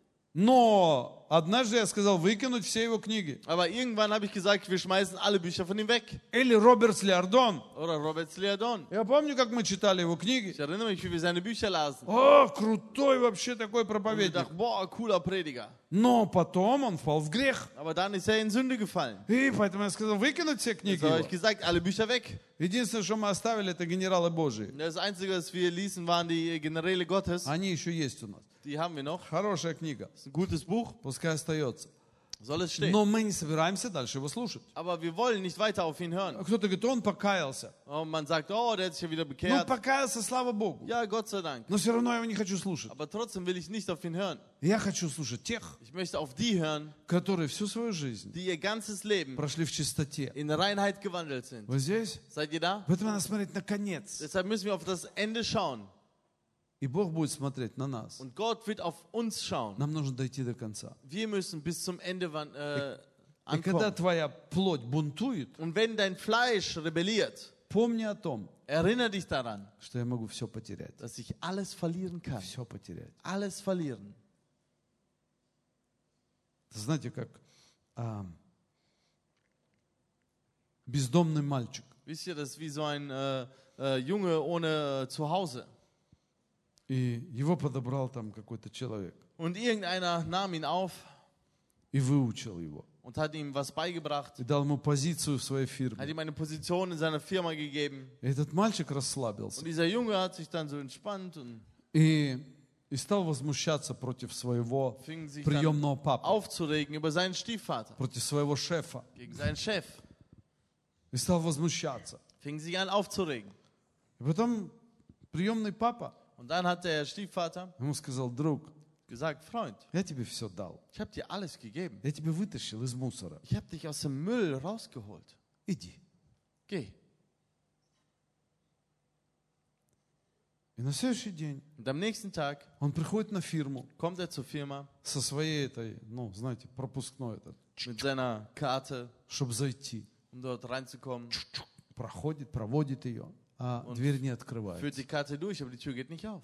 Но однажды я сказал выкинуть все его книги. Aber irgendwann habe ich gesagt, wir schmeißen alle Bücher von ihm weg. Или Роберт Леардон. Oder Robert Sliadon. Я помню, как мы читали его книги. Ich erinnere mich, wie wir seine Bücher lasen. О, крутой вообще такой Und ich проповедник. dachte, boah, cooler Prediger. Но потом он впал в грех. Aber dann ist er in Sünde gefallen. И поэтому я сказал выкинуть все книги So habe его. ich gesagt, alle Bücher weg. Единственное, что мы оставили, это генералы Божии. Das Einzige, was wir ließen, waren die Generäle Gottes. Они еще есть у нас. Die haben wir noch. Хорошая книга. Das ist ein gutes Buch. Пускай остается. Soll es stehen. Но мы не собираемся дальше его слушать. Aber wir wollen nicht weiter auf ihn hören. Кто-то говорит, он покаялся. Und man sagt, oh, der hat sich ja wieder Ну, bekehrt. покаялся, слава Богу. Ja, Gott sei Dank. Но все равно я его не хочу слушать. Aber trotzdem will ich nicht auf ihn hören. Я хочу слушать тех, Ich möchte auf die hören, которые всю свою жизнь die ihr ganzes Leben прошли в чистоте. in Reinheit gewandelt sind. Вы здесь? Seid ihr da? Поэтому надо смотреть на конец. Deshalb müssen wir auf das Ende schauen. И Бог будет смотреть на нас. Und Gott wird auf uns schauen. Нам нужно дойти до конца. Wir müssen bis zum Ende wan- äh, И когда ankommen. твоя плоть бунтует, Und wenn dein Fleisch rebelliert, помни о том, erinnere dich daran, что я могу все потерять. dass ich alles verlieren kann. Все потерять. Alles verlieren. Знаете, как а, бездомный мальчик. Wisst ihr, das ist wie so ein äh, äh, Junge ohne äh, Zuhause. И его подобрал там какой-то человек. Und irgendeiner nahm ihn auf И выучил его. und hat ihm was beigebracht, и дал ему позицию в своей hat фирме. ihm eine Position in seiner Firma gegeben. И этот мальчик расслабился Und dieser Junge hat sich dann so entspannt und и, и стал возмущаться против своего fing sich dann приемного папы, aufzuregen über seinen Stiefvater, против своего шефа. gegen seinen Chef. И стал возмущаться. Fing sich an aufzuregen. И потом приемный папа Und dann hat der Stiefvater ему сказал: друг, gesagt, Freund, я тебе все дал. ich habe dir alles gegeben. Я тебя вытащил из мусора. Ich habe dich aus dem Müll rausgeholt. Иди. Geh. И на следующий день Und am nächsten Tag он приходит на фирму kommt er zur Firma со своей этой, ну, знаете, пропускной, этот, mit seiner Karte, чтобы зайти. um dort reinzukommen. Проходит, проводит ее, а Он дверь не Führt открывается. die Karte durch, aber die Tür geht nicht auf.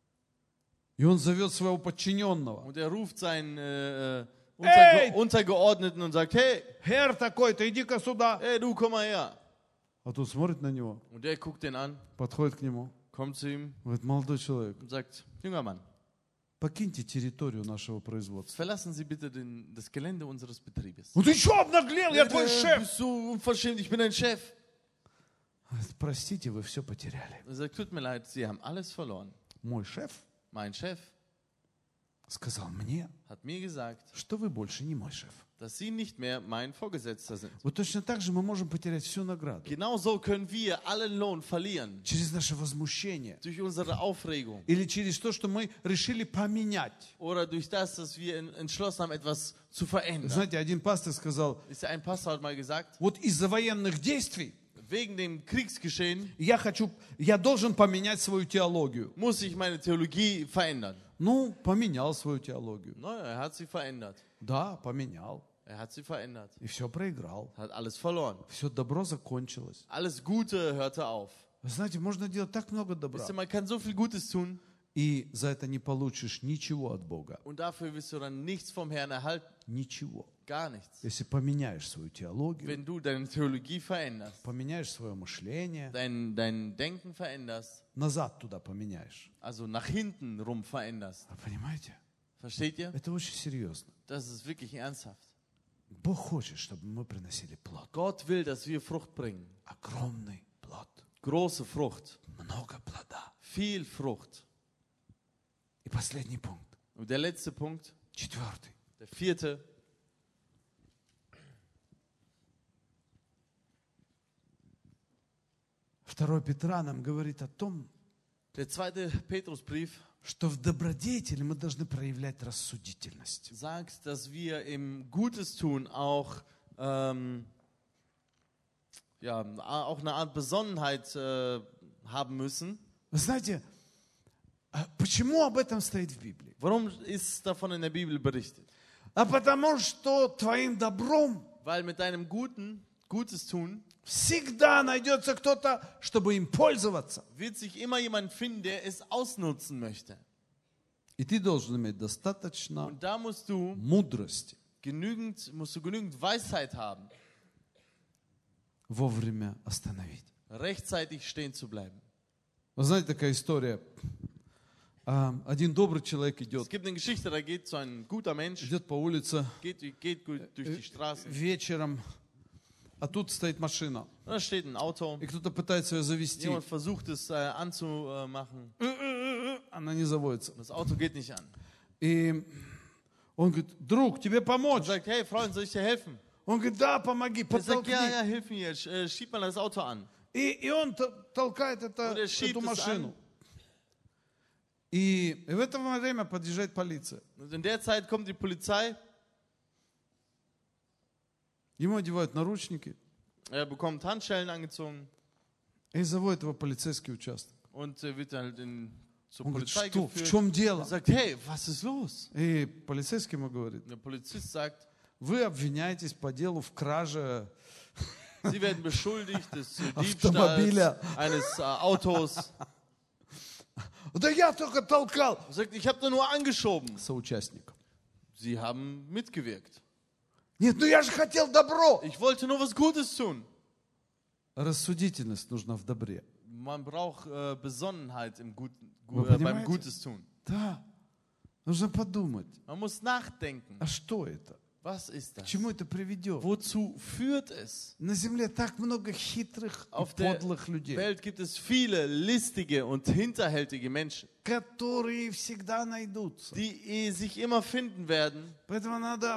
И он зовет своего подчиненного. Und er ruft seinen äh, äh, Hey! Unterge Untergeordneten und sagt, hey, Хер такой-то, иди-ка сюда. hey, du, komm mal her. А тут смотрит на него, Und der guckt den an, подходит к нему, kommt zu ihm говорит: молодой человек, und sagt, junger Mann, покиньте территорию нашего производства. verlassen Sie bitte den, das Gelände unseres Betriebes. Ну ты что, обнаглел? Я твой Äh, шеф. bist du unverschämt, ich bin dein Chef. Говорит: простите, вы все потеряли. Er sagt, tut mir leid, Sie haben alles verloren. Мой шеф Mein Chef сказал мне, hat mir gesagt, что вы больше не мой шеф. dass Sie nicht mehr mein Vorgesetzter sind. Вот точно так же мы можем потерять всю награду Genauso können wir allen Lohn verlieren. через наше возмущение Durch unsere Aufregung. или через то, что мы решили поменять. Oder durch das, dass wir entschlossen haben, etwas zu verändern. Знаете, один пастор сказал: Ist ja ein Pastor hat mal gesagt, вот из-за военных действий wegen dem Kriegsgeschehen я хочу, я должен поменять свою теологию. muss ich meine Theologie verändern. Ну, поменял свою теологию. No, er hat sie verändert. Да, поменял. Er hat sie verändert. И все проиграл. Hat alles verloren. Все добро закончилось. Alles Gute hörte auf. Вы знаете, можно делать так много добра, Wisst ihr, man kann so viel Gutes tun и за это не получишь ничего от Бога. und dafür wirst du dann nichts vom Herrn erhalten. Ничего. Gar nichts. Если поменяешь свою теологию, Wenn du deine Theologie veränderst, поменяешь свое мышление, dein, dein Denken veränderst, назад туда поменяешь. also nach hinten rum veränderst. Вы понимаете? Versteht ihr? Это очень серьезно. Das ist wirklich ernsthaft. Бог хочет, чтобы мы приносили плод. Gott will, dass wir Frucht bringen. Огромный плод. Große Frucht. Много плода. Viel Frucht. И последний пункт. Und der letzte Punkt, Четвертый. der vierte. Второй Петра нам говорит о том, Der zweite Petrusbrief что в добродетели мы должны проявлять рассудительность. sagt, dass wir im Gutes tun auch, ähm, ja, auch eine Art Besonnenheit äh, haben müssen. Вы знаете, а почему об этом стоит в Библии? Warum ist davon in der Bibel berichtet? А потому что твоим добром Weil mit deinem Guten, Gutes tun, всегда найдется кто-то, чтобы им пользоваться. wird sich immer jemand finden, der es ausnutzen möchte. И ты должен иметь достаточно Und da musst du мудрости genügend, musst du genügend Weisheit haben, вовремя остановить. rechtzeitig stehen zu bleiben. Вы знаете, такая история. А, Один добрый человек Es идет, gibt eine Geschichte, da geht so ein guter Mensch, идет по улице geht, geht gut durch die Straße. вечером, а тут стоит машина, Und da steht ein Auto. и кто-то пытается ее завести. Jemand versucht es äh, anzumachen. Она не заводится. Das Auto geht nicht an. И он говорит: друг, тебе Er помочь? sagt, hey Freund, soll ich dir helfen? Он говорит: да, помоги, Er sagt, ja, подтолкни. ja, hilf mir, äh, schieb mal das Auto an. И, и он т- толкает это, Und er schiebt эту es машину. an. И, и в это время подъезжает полиция. Und in der Zeit kommt die Polizei, Ему одевают наручники er bekommt Handschellen angezogen и заводят его в полицейский участок. und äh, wird dann halt in, zur Он говорит: Polizei что, в geführt. чем Er дело? sagt, hey, was ist los? И полицейский ему говорит: Und der Polizist sagt, вы обвиняетесь по делу в краже Sie werden beschuldigt des äh, Автомобиля. Diebstahls eines äh, Autos. Да я только толкал. Er sagt, ich habe da nur angeschoben. Соучастник. Sie haben mitgewirkt. Нет, ну я же хотел добро. Ich wollte nur was Gutes tun. Рассудительность нужна в добре. Man braucht äh, Besonnenheit im Guten, Вы gu, äh, beim понимаете? Gutes tun. Да. Нужно подумать, Man muss nachdenken. а что это? Was ist К das? чему это приведет? Wozu führt es? На земле так много хитрых и Auf der подлых людей, Welt gibt es viele listige und hinterhältige Menschen, которые всегда найдутся. die sich immer finden werden. Поэтому надо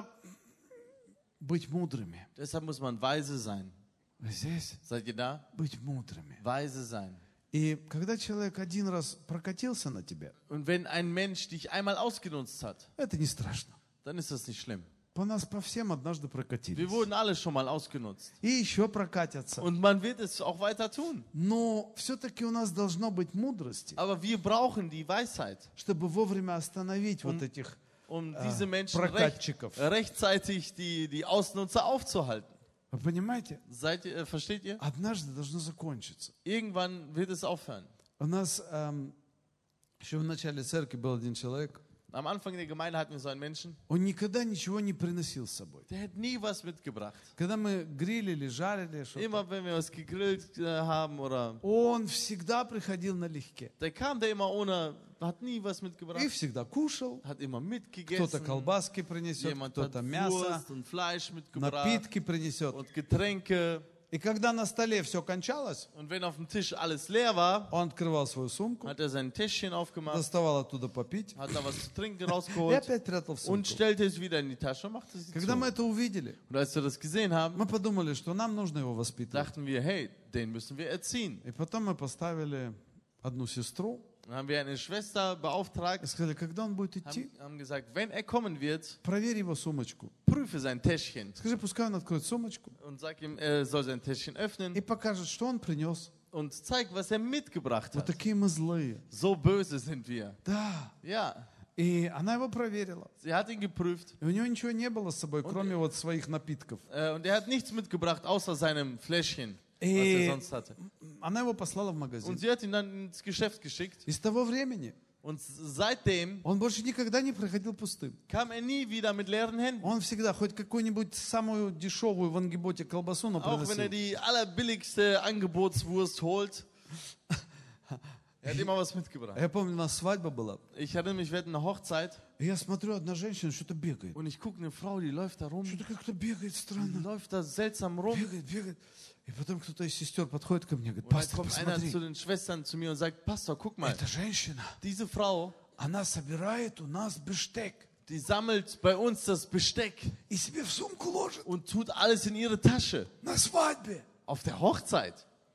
быть мудрыми. Deshalb muss man weise sein. Вы здесь? Seid ihr da? Быть мудрыми. Weise sein. И когда человек один раз прокатился на тебя, Und wenn ein Mensch dich einmal ausgenutzt hat, это не страшно. dann ist das nicht schlimm. По нас по всем однажды Wir прокатились. wurden alle schon mal ausgenutzt. И еще прокатятся. Und man wird es auch weiter tun. Но все-таки у нас должно быть мудрости, Aber wir brauchen die Weisheit, чтобы вовремя остановить вот этих um äh, diese Menschen recht, прокатчиков. rechtzeitig die, die Ausnutzer aufzuhalten. Вы понимаете? Seid ihr, äh, versteht ihr? Однажды должно закончиться. Irgendwann wird es aufhören. У нас эм, еще в начале церкви был один человек. Am Anfang der Gemeinde hatten wir so einen Menschen, Он никогда ничего не приносил с собой. der hat nie was mitgebracht. Когда мы грилили, жарили, что-то, Immer wenn wir was gegrillt äh, haben oder он всегда приходил налегке. der kam der immer ohne, hat nie was mitgebracht, И всегда кушал. hat immer Кто-то mitgegessen. колбаски принесет, Jemand hat кто-то мясо, Wurst und Fleisch mitgebracht напитки принесет. und Getränke. И когда на столе все кончалось, Und wenn auf dem Tisch alles leer war, он открывал свою сумку, hat er sein Täschchen aufgemacht, доставал оттуда попить hat da was zu trinken и rausgeholt опять прятал в und сумку. stellte es wieder in die Tasche und machte sie Когда zu. мы это увидели, Und als wir das gesehen haben, мы подумали, что нам нужно его воспитывать. dachten wir, hey, den müssen wir erziehen. И потом мы поставили одну сестру Dann haben wir eine Schwester beauftragt, и сказали, когда он будет идти, haben, haben gesagt, wenn er kommen wird, проверь его сумочку. prüfe sein Täschchen Скажи, пускай он откроет сумочку und sag ihm, er soll sein Täschchen öffnen и покажет, что он принес. und zeig, was er mitgebracht Вот hat. такие мы злые. So böse sind wir. Да. Ja, И она его проверила. sie hat ihn geprüft И у него ничего не было с собой, кроме вот своих напитков. äh, und er hat nichts mitgebracht, außer seinem Fläschchen, was И er sonst hatte. она его послала в Und магазин. sie hat ihn dann ins Geschäft geschickt И с того времени und seitdem он больше никогда не проходил пустым. kam er nie wieder mit leeren Händen. Он всегда хоть какую-нибудь самую дешевую в Ангиботе колбасу, но Auch wenn er приносил. die allerbilligste Angebotswurst holt, er hat immer was mitgebracht. Я помню, у нас свадьба была. Ich erinnere mich, wir hatten eine Hochzeit И я смотрю, одна женщина что-то бегает. und ich gucke eine Frau, die läuft da rum, Что-то как-то бегает die странно. läuft da seltsam rum. Бегает, бегает. И потом кто-то из сестер подходит ко мне и говорит, Und dann пастор, kommt einer посмотри, zu den Schwestern zu mir und sagt, Pastor, guck mal, эта женщина, diese Frau, она собирает у нас бештек die sammelt bei uns das Besteck и себе в сумку ложит und tut alles in ihre Tasche на свадьбе. auf der Hochzeit.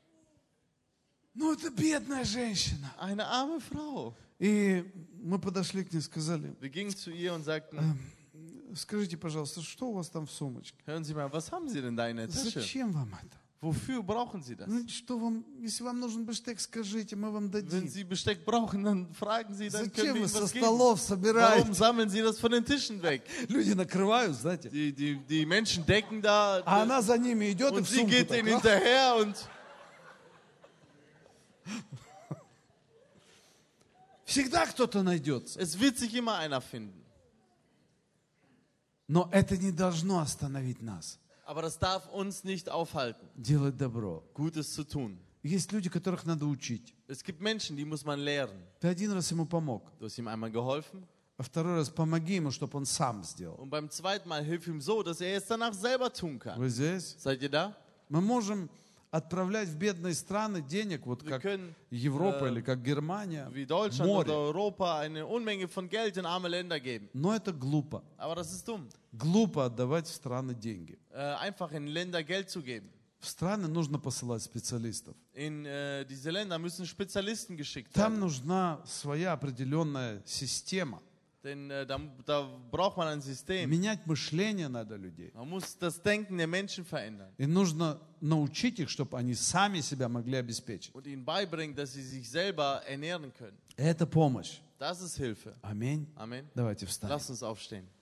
Ну, это бедная женщина. Eine arme Frau. И мы подошли к ней и сказали, Wir gingen zu ihr und sagten, скажите, пожалуйста, что у вас там в сумочке? hören Sie mal, was haben Sie denn da in der Tasche? Зачем вам это? Wofür brauchen Sie das? Ну, что вам, если вам нужен бештек, скажите, мы вам Wenn дадим. Sie Besteck brauchen, dann fragen Sie, dann können Зачем wir вы Ihnen со was geben. столов Warum собираете? sammeln Sie das von den Tischen weg? Люди накрывают, знаете. Die, die, die Menschen decken da А она за ними идет и und в sie сумку geht так, denen раз. hinterher und Всегда кто-то найдется. es wird sich immer einer finden. Но это не должно остановить нас. Aber das darf uns nicht aufhalten, Делать добро. Gutes zu tun. Есть люди, которых надо учить. Es gibt Menschen, die muss man lehren. Ты один раз ему помог, Du hast ihm einmal geholfen а второй раз помоги ему, чтобы он сам сделал. und beim zweiten Mal hilf ihm so, dass er es danach selber tun kann. Вы здесь? Seid ihr da? Мы можем отправлять в бедные страны денег, вот Wir как können Европа äh, или как Германия, wie Deutschland oder море. Europa eine Unmenge von Geld in arme Länder geben. Но это глупо. Aber das ist dumm. Глупо отдавать в страны деньги. Äh, einfach in Länder Geld zu geben. В страны нужно посылать специалистов. In äh, diese Länder müssen Spezialisten geschickt Там werden. нужна своя определенная система. Denn äh, da, da braucht man ein System. Менять мышление надо людей. Man muss das Denken der Menschen verändern И нужно научить их, чтобы они сами себя могли обеспечить. und ihnen beibringen, dass sie sich selber ernähren können. Это помощь. Das ist Hilfe. Аминь. Amen. Давайте встанем. Lass uns aufstehen.